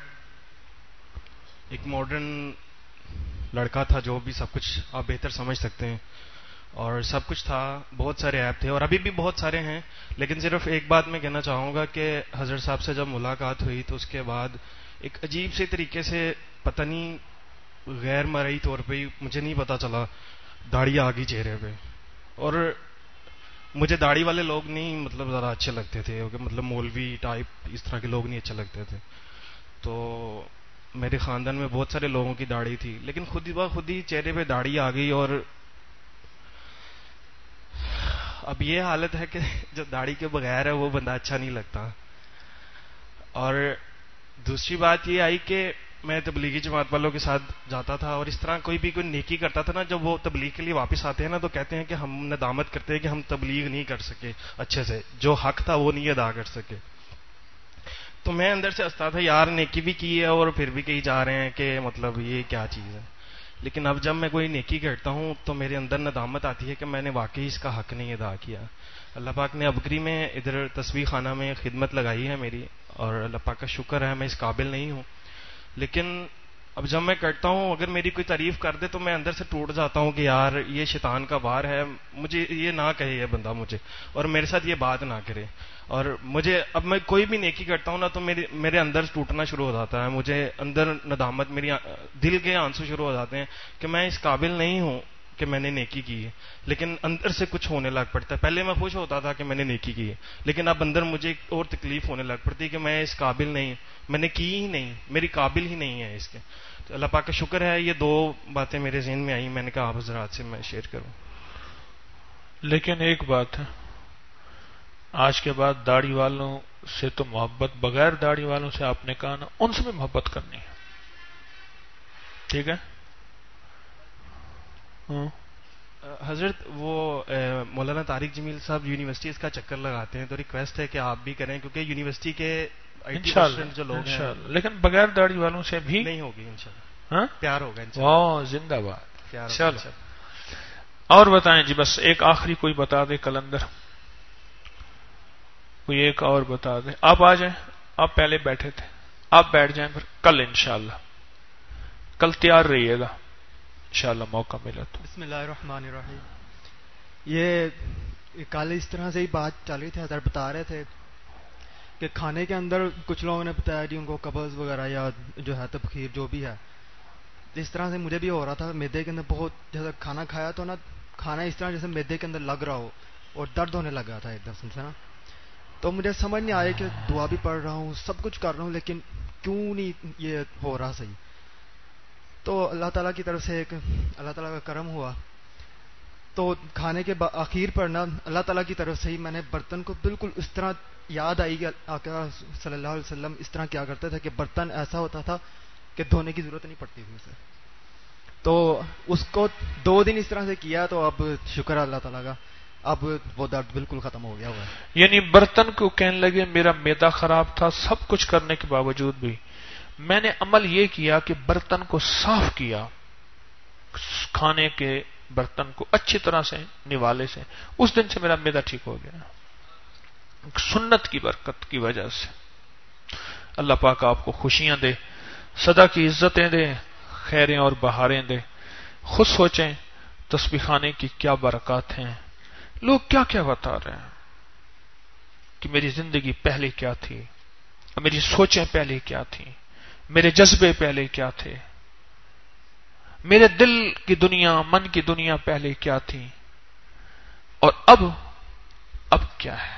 S2: ایک ماڈرن لڑکا تھا, جو بھی سب کچھ آپ بہتر سمجھ سکتے ہیں, اور سب کچھ تھا, بہت سارے ایپ تھے, اور ابھی بھی بہت سارے ہیں. لیکن صرف ایک بات میں کہنا چاہوں گا کہ حضرت صاحب سے جب ملاقات ہوئی تو اس کے بعد ایک عجیب سے طریقے سے, پتہ نہیں غیر مرئی طور پہ, مجھے نہیں پتا چلا, داڑھی آ گئی چہرے پہ. اور مجھے داڑھی والے لوگ نہیں مطلب ذرا اچھے لگتے تھے, مطلب مولوی ٹائپ اس طرح کے لوگ نہیں اچھے لگتے تھے. تو میرے خاندان میں بہت سارے لوگوں کی داڑھی تھی, لیکن خود ہی بخود ہی چہرے پہ داڑھی آ گئی. اور اب یہ حالت ہے کہ جو داڑھی کے بغیر ہے وہ بندہ اچھا نہیں لگتا. اور دوسری بات یہ آئی کہ میں تبلیغی جماعت والوں کے ساتھ جاتا تھا, اور اس طرح کوئی بھی کوئی نیکی کرتا تھا نا, جب وہ تبلیغ کے لیے واپس آتے ہیں نا تو کہتے ہیں کہ ہم ندامت کرتے ہیں کہ ہم تبلیغ نہیں کر سکے اچھے سے, جو حق تھا وہ نہیں ادا کر سکے. تو میں اندر سے ہنستا تھا, یار نیکی بھی کی ہے اور پھر بھی کہیں جا رہے ہیں کہ مطلب یہ کیا چیز ہے. لیکن اب جب میں کوئی نیکی کرتا ہوں تو میرے اندر ندامت آتی ہے کہ میں نے واقعی اس کا حق نہیں ادا کیا. اللہ پاک نے ابکری میں ادھر تسبیح خانہ میں خدمت لگائی ہے میری, اور اللہ پاک کا شکر ہے, میں اس قابل نہیں ہوں. لیکن
S6: اب جب میں کرتا ہوں اگر میری کوئی تعریف کر دے تو میں اندر سے ٹوٹ جاتا ہوں کہ یار یہ شیطان کا وار ہے, مجھے یہ نہ کہے یہ بندہ مجھے, اور میرے ساتھ یہ بات نہ کرے. اور مجھے اب میں کوئی بھی نیکی کرتا ہوں نا تو میرے میرے اندر ٹوٹنا شروع ہو جاتا ہے, مجھے اندر ندامت, میری دل کے آنسو شروع ہو جاتے ہیں کہ میں اس قابل نہیں ہوں کہ میں نے نیکی کی ہے, لیکن اندر سے کچھ ہونے لگ پڑتا ہے. پہلے میں خوش ہوتا تھا کہ میں نے نیکی کی ہے, لیکن اب اندر مجھے ایک اور تکلیف ہونے لگ پڑتی ہے کہ میں اس قابل نہیں, میں نے کی ہی نہیں, میری قابل ہی نہیں ہے اس کے. تو اللہ پاک کا شکر ہے یہ دو باتیں میرے ذہن میں آئیں, میں نے کہا آپ حضرات سے میں شیئر کروں.
S1: لیکن ایک بات ہے, آج کے بعد داڑھی والوں سے تو محبت, بغیر داڑھی والوں سے آپ نے کہا نا, ان سے بھی محبت کرنی ہے, ٹھیک ہے؟
S6: حضرت وہ مولانا طارق جمیل صاحب یونیورسٹیز کا چکر لگاتے ہیں, تو ریکویسٹ ہے کہ آپ بھی کریں, کیونکہ یونیورسٹی کے جو لوگ ہیں,
S1: لیکن بغیر داڑھی والوں سے بھی
S6: نہیں ہوگی انشاءاللہ,
S1: ہاں
S6: پیار ہوگا
S1: انشاءاللہ. زندہ باد.
S6: چلو
S1: اور بتائیں جی, بس ایک آخری کوئی بتا دے کلندر, کوئی ایک اور بتا دے. آپ آ جائیں, آپ پہلے بیٹھے تھے, آپ بیٹھ جائیں, پھر کل انشاءاللہ, کل تیار رہیے گا انشاءاللہ موقع ملا تو.
S7: بسم اللہ الرحمن الرحیم. یہ کل اس طرح سے ہی بات چل رہی تھی, حضرت بتا رہے تھے کہ کھانے کے اندر کچھ لوگوں نے بتایا جی ان کو قبض وغیرہ یا جو ہے تبخیر جو بھی ہے, اس طرح سے مجھے بھی ہو رہا تھا. میدے کے اندر بہت, جیسا کھانا کھایا تو نا, کھانا اس طرح جیسے میدے کے اندر لگ رہا ہو اور درد ہونے لگا تھا ایک دم سے نا. تو مجھے سمجھ نہیں آیا کہ دعا بھی پڑھ رہا ہوں, سب کچھ کر رہا ہوں, لیکن کیوں نہیں یہ ہو رہا صحیح. تو اللہ تعالیٰ کی طرف سے ایک اللہ تعالیٰ کا کرم ہوا, تو کھانے کے آخر پر نا اللہ تعالیٰ کی طرف سے ہی میں نے برتن کو بالکل اس طرح یاد آئی کہ آقا صلی اللہ علیہ وسلم اس طرح کیا کرتے تھے کہ برتن ایسا ہوتا تھا کہ دھونے کی ضرورت نہیں پڑتی تھی اسے. تو اس کو دو دن اس طرح سے کیا, تو اب شکر اللہ تعالیٰ کا, اب وہ درد بالکل ختم ہو گیا ہوا ہے.
S1: یعنی برتن کو کہنے لگے میرا معدہ خراب تھا, سب کچھ کرنے کے باوجود بھی میں نے عمل یہ کیا کہ برتن کو صاف کیا, کھانے کے برتن کو اچھی طرح سے نوالے سے, اس دن سے میرا معدہ ٹھیک ہو گیا, سنت کی برکت کی وجہ سے. اللہ پاک آپ کو خوشیاں دے, صدا کی عزتیں دے, خیریں اور بہاریں دے. خود سوچیں تسبیح خانے کی کیا برکات ہیں, لوگ کیا کیا بتا رہے ہیں کہ میری زندگی پہلے کیا تھی, میری سوچیں پہلے کیا تھیں, میرے جذبے پہلے کیا تھے, میرے دل کی دنیا, من کی دنیا پہلے کیا تھی, اور اب اب کیا ہے,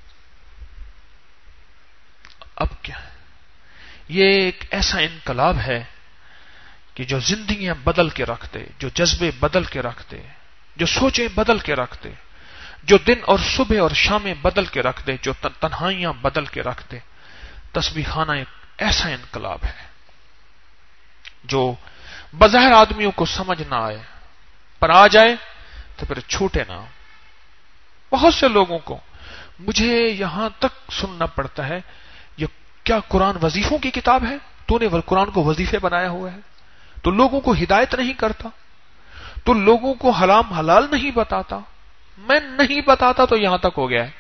S1: اب کیا ہے. یہ ایک ایسا انقلاب ہے کہ جو زندگیاں بدل کے رکھ دے, جو جذبے بدل کے رکھ دے, جو سوچیں بدل کے رکھ دے, جو دن اور صبح اور شامیں بدل کے رکھ دے, جو تنہائیاں بدل کے رکھ دے. تسبیح خانہ ایک ایسا انقلاب ہے جو بظاہر آدمیوں کو سمجھ نہ آئے, پر آ جائے تو پھر چھوٹے نہ. بہت سے لوگوں کو مجھے یہاں تک سننا پڑتا ہے, یہ کیا قرآن وظیفوں کی کتاب ہے, تو نے قرآن کو وظیفے بنایا ہوا ہے, تو لوگوں کو ہدایت نہیں کرتا, تو لوگوں کو حرام حلال نہیں بتاتا. میں نہیں بتاتا تو یہاں تک ہو گیا ہے.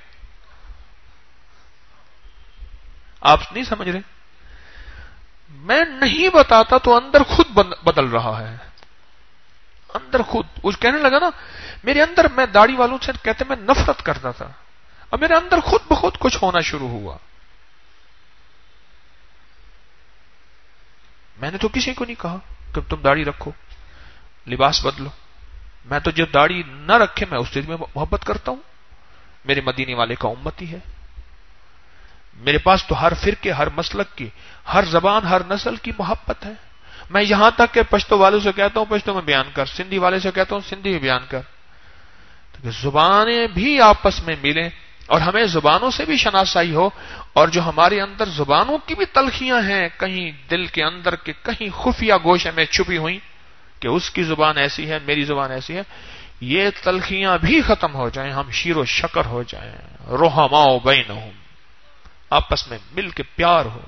S1: آپ نہیں سمجھ رہے, میں نہیں بتاتا تو اندر خود بدل رہا ہے, اندر خود. اس کہنے لگا نا میرے اندر, میں داڑھی والوں سے کہتے میں نفرت کرتا تھا, اب میرے اندر خود بخود کچھ ہونا شروع ہوا. میں نے تو کسی کو نہیں کہا کہ تم داڑھی رکھو, لباس بدلو. میں تو جو داڑھی نہ رکھے میں اس سے میں محبت کرتا ہوں, میرے مدینے والے کا امتی ہے. میرے پاس تو ہر فرقے, ہر مسلک کی, ہر زبان, ہر نسل کی محبت ہے. میں یہاں تک کہ پشتو والوں سے کہتا ہوں پشتو میں بیان کر, سندھی والے سے کہتا ہوں سندھی میں بیان کر, تو زبانیں بھی آپس میں ملیں اور ہمیں زبانوں سے بھی شناسائی ہو, اور جو ہمارے اندر زبانوں کی بھی تلخیاں ہیں کہیں دل کے اندر کے کہیں خفیہ گوشے میں چھپی ہوئی کہ اس کی زبان ایسی ہے, میری زبان ایسی ہے, یہ تلخیاں بھی ختم ہو جائیں, ہم شیر و شکر ہو جائیں, رحماء بینہم, آپس میں مل کے پیار ہو.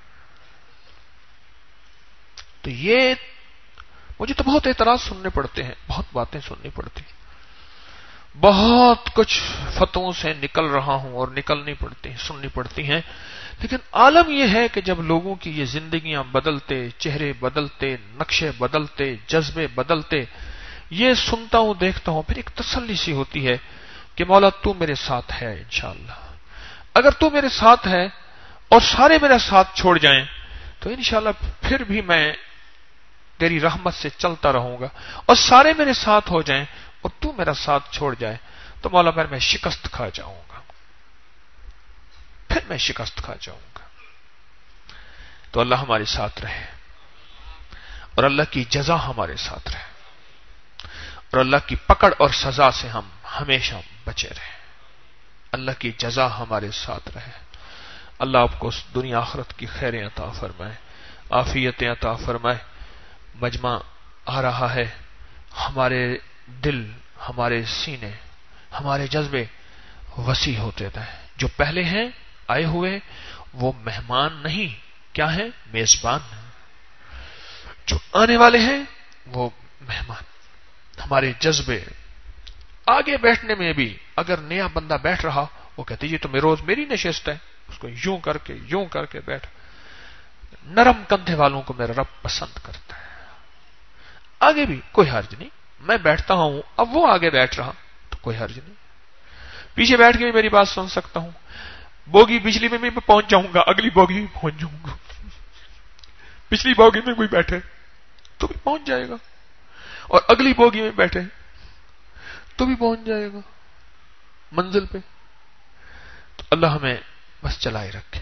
S1: تو یہ مجھے تو بہت اعتراض سننے پڑتے ہیں, بہت باتیں سننی پڑتی. بہت کچھ فتووں سے نکل رہا ہوں اور نکلنی پڑتی سننی پڑتی ہیں، لیکن عالم یہ ہے کہ جب لوگوں کی یہ زندگیاں بدلتے، چہرے بدلتے، نقشے بدلتے، جذبے بدلتے، یہ سنتا ہوں دیکھتا ہوں، پھر ایک تسلی سی ہوتی ہے کہ مولا تو میرے ساتھ ہے انشاءاللہ۔ اگر تو میرے ساتھ ہے اور سارے میرا ساتھ چھوڑ جائیں تو انشاءاللہ پھر بھی میں تیری رحمت سے چلتا رہوں گا، اور سارے میرے ساتھ ہو جائیں اور تو میرا ساتھ چھوڑ جائے تو مولا پھر میں شکست کھا جاؤں گا، پھر میں شکست کھا جاؤں گا۔ تو اللہ ہمارے ساتھ رہے اور اللہ کی جزا ہمارے ساتھ رہے اور اللہ کی پکڑ اور سزا سے ہم ہمیشہ بچے رہیں، اللہ کی جزا ہمارے ساتھ رہے۔ اللہ آپ کو اس دنیا آخرت کی خیریں عطا فرمائے، عافیتیں عطا فرمائے۔ مجمع آ رہا ہے، ہمارے دل، ہمارے سینے، ہمارے جذبے وسیع ہوتے رہیں۔ جو پہلے ہیں آئے ہوئے وہ مہمان نہیں، کیا ہیں؟ میزبان ہیں۔ جو آنے والے ہیں وہ مہمان۔ ہمارے جذبے آگے بیٹھنے میں بھی اگر نیا بندہ بیٹھ رہا، وہ کہتے یہ تو روز میری نشست ہے، اس کو یوں کر کے یوں کر کے بیٹھ۔ نرم کندھے والوں کو میرا رب پسند کرتا ہے۔ آگے بھی کوئی حرج نہیں، میں بیٹھتا ہوں، اب وہ آگے بیٹھ رہا تو کوئی حرج نہیں، پیچھے بیٹھ کے بھی میری بات سن سکتا ہوں۔ بوگی بجلی میں بھی میں پہنچ جاؤں گا، اگلی بوگی میں پہنچ جاؤں گا، پچھلی بوگی میں کوئی بیٹھے تو بھی پہنچ جائے گا، اور اگلی بوگی میں بیٹھے تو بھی پہنچ جائے گا منزل پہ۔ تو اللہ ہمیں بس چلائے رکھے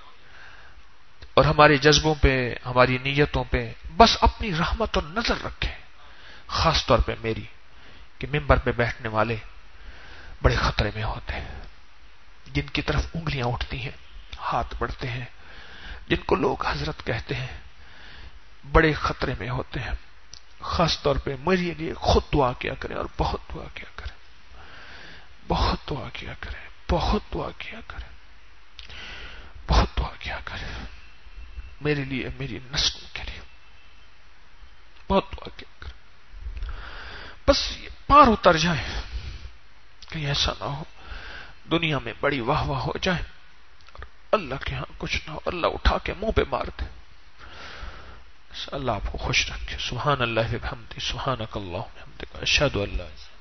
S1: اور ہمارے جذبوں پہ، ہماری نیتوں پہ بس اپنی رحمت اور نظر رکھے، خاص طور پہ میری، کہ ممبر پہ بیٹھنے والے بڑے خطرے میں ہوتے ہیں، جن کی طرف انگلیاں اٹھتی ہیں، ہاتھ بڑھتے ہیں، جن کو لوگ حضرت کہتے ہیں، بڑے خطرے میں ہوتے ہیں۔ خاص طور پہ میرے لیے خود دعا کیا کریں اور بہت دعا کیا کریں، بہت دعا کیا کریں، بہت دعا کیا کریں، بہت دعا کیا کریں میرے لیے، میری نسل کے لیے بہت دعا کیا کریں۔ بس یہ پار اتر جائیں، کہ ایسا نہ ہو دنیا میں بڑی واہ واہ ہو جائے اور اللہ کے ہاں کچھ نہ ہو، اللہ اٹھا کے منہ پہ مار دے۔ اللہ آپ کو خوش رکھے۔ سبحان اللہ و بحمدہ، سبحانک اللہم و بحمدک، اشہد ان لا الہ الا انت۔